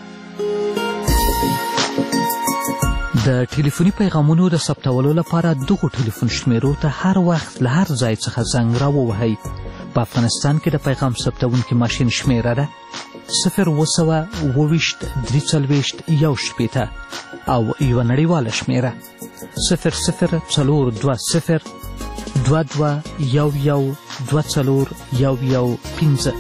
د ټلیفوني پیغامونو د ثبتولو لپاره دغو ټلیفون شمیرو ته هر وخت له هر ځای څخه زنګ راووهئ. په افغانستان کې د پیغام ثبتونکي ماشین شمیره ده صفر اوه سوه اوه ویشت درې څلوېښت یو شپېته او یوه نړیواله شمیره صفر صفر څلور دوه صفر دوه دوه یو یو دوه څلور یو یو پنځه.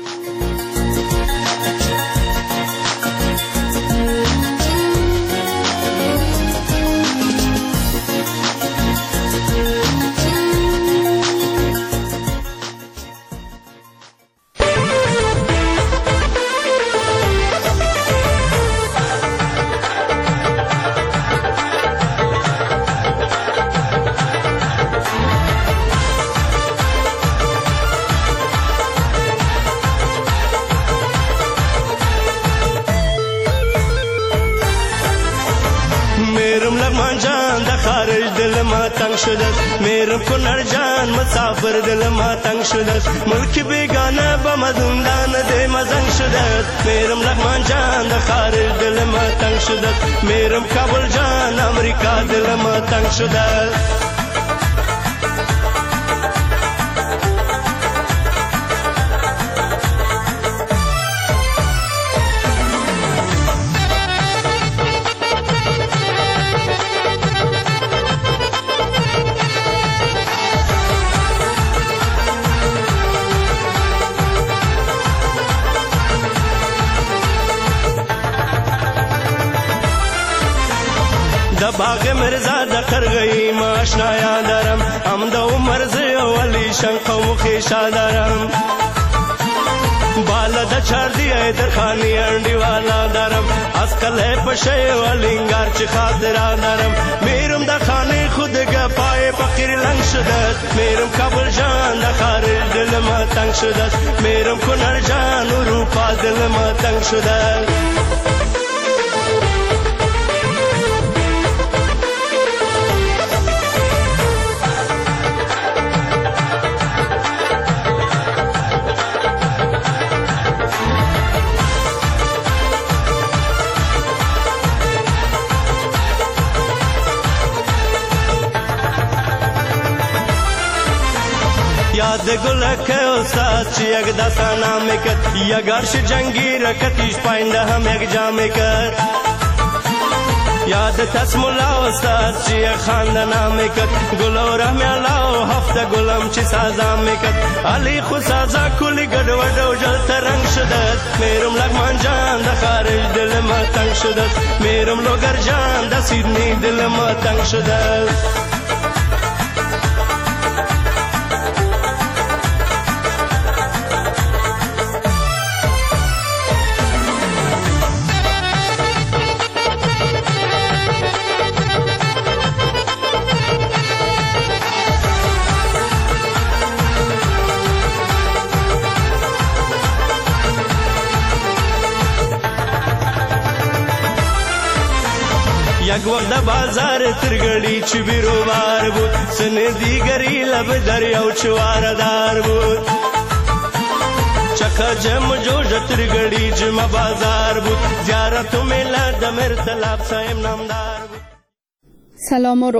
میرم کنر جان مسافر دل ما تنگ شده ملک بیگانه با مزندان ده مزنگ شده میرم لغمان جان ده خارج دل ما تنگ شده میرم کابل جان امریکا دل ما تنگ شده. باغ مرزا د قرغی ماشنا یادرم ام د عمر زی ولی شنق مخی شادرم بالا د چار دی در خانی انډی والا درم اسکل پښې ولینګار چې خاطر درم میرم د خانه خود غپای فقیر لنګ شدت میرم کابل جان د خارج دل ما تنگ شدت میرم کنر جان اروپا دل ما تنگ شدت. یاد گلک استاد چی یک دستا نام کد یک عرش جنگی رکتیش پاینده هم یک جام کد یاد تس ملا استاد چی یک خانده نام کد گل و رحم الله هفته گلم چی سازا میکد علی خو سازا کلی گد و دو جل ترنگ شدد میرم لغمان جان ده خارج دل ما تنگ شدد میرم لوگر جان ده سیدنی دل ما تنگ شدد یک وقت بازار ترگڑی چی بیروبار بود سن دیگری لب دریاو چواردار بود چکا جم جوش ترگڑی جم بازار بود زیارتو میلا دمر تلاب سایم نامدار بود. سلام و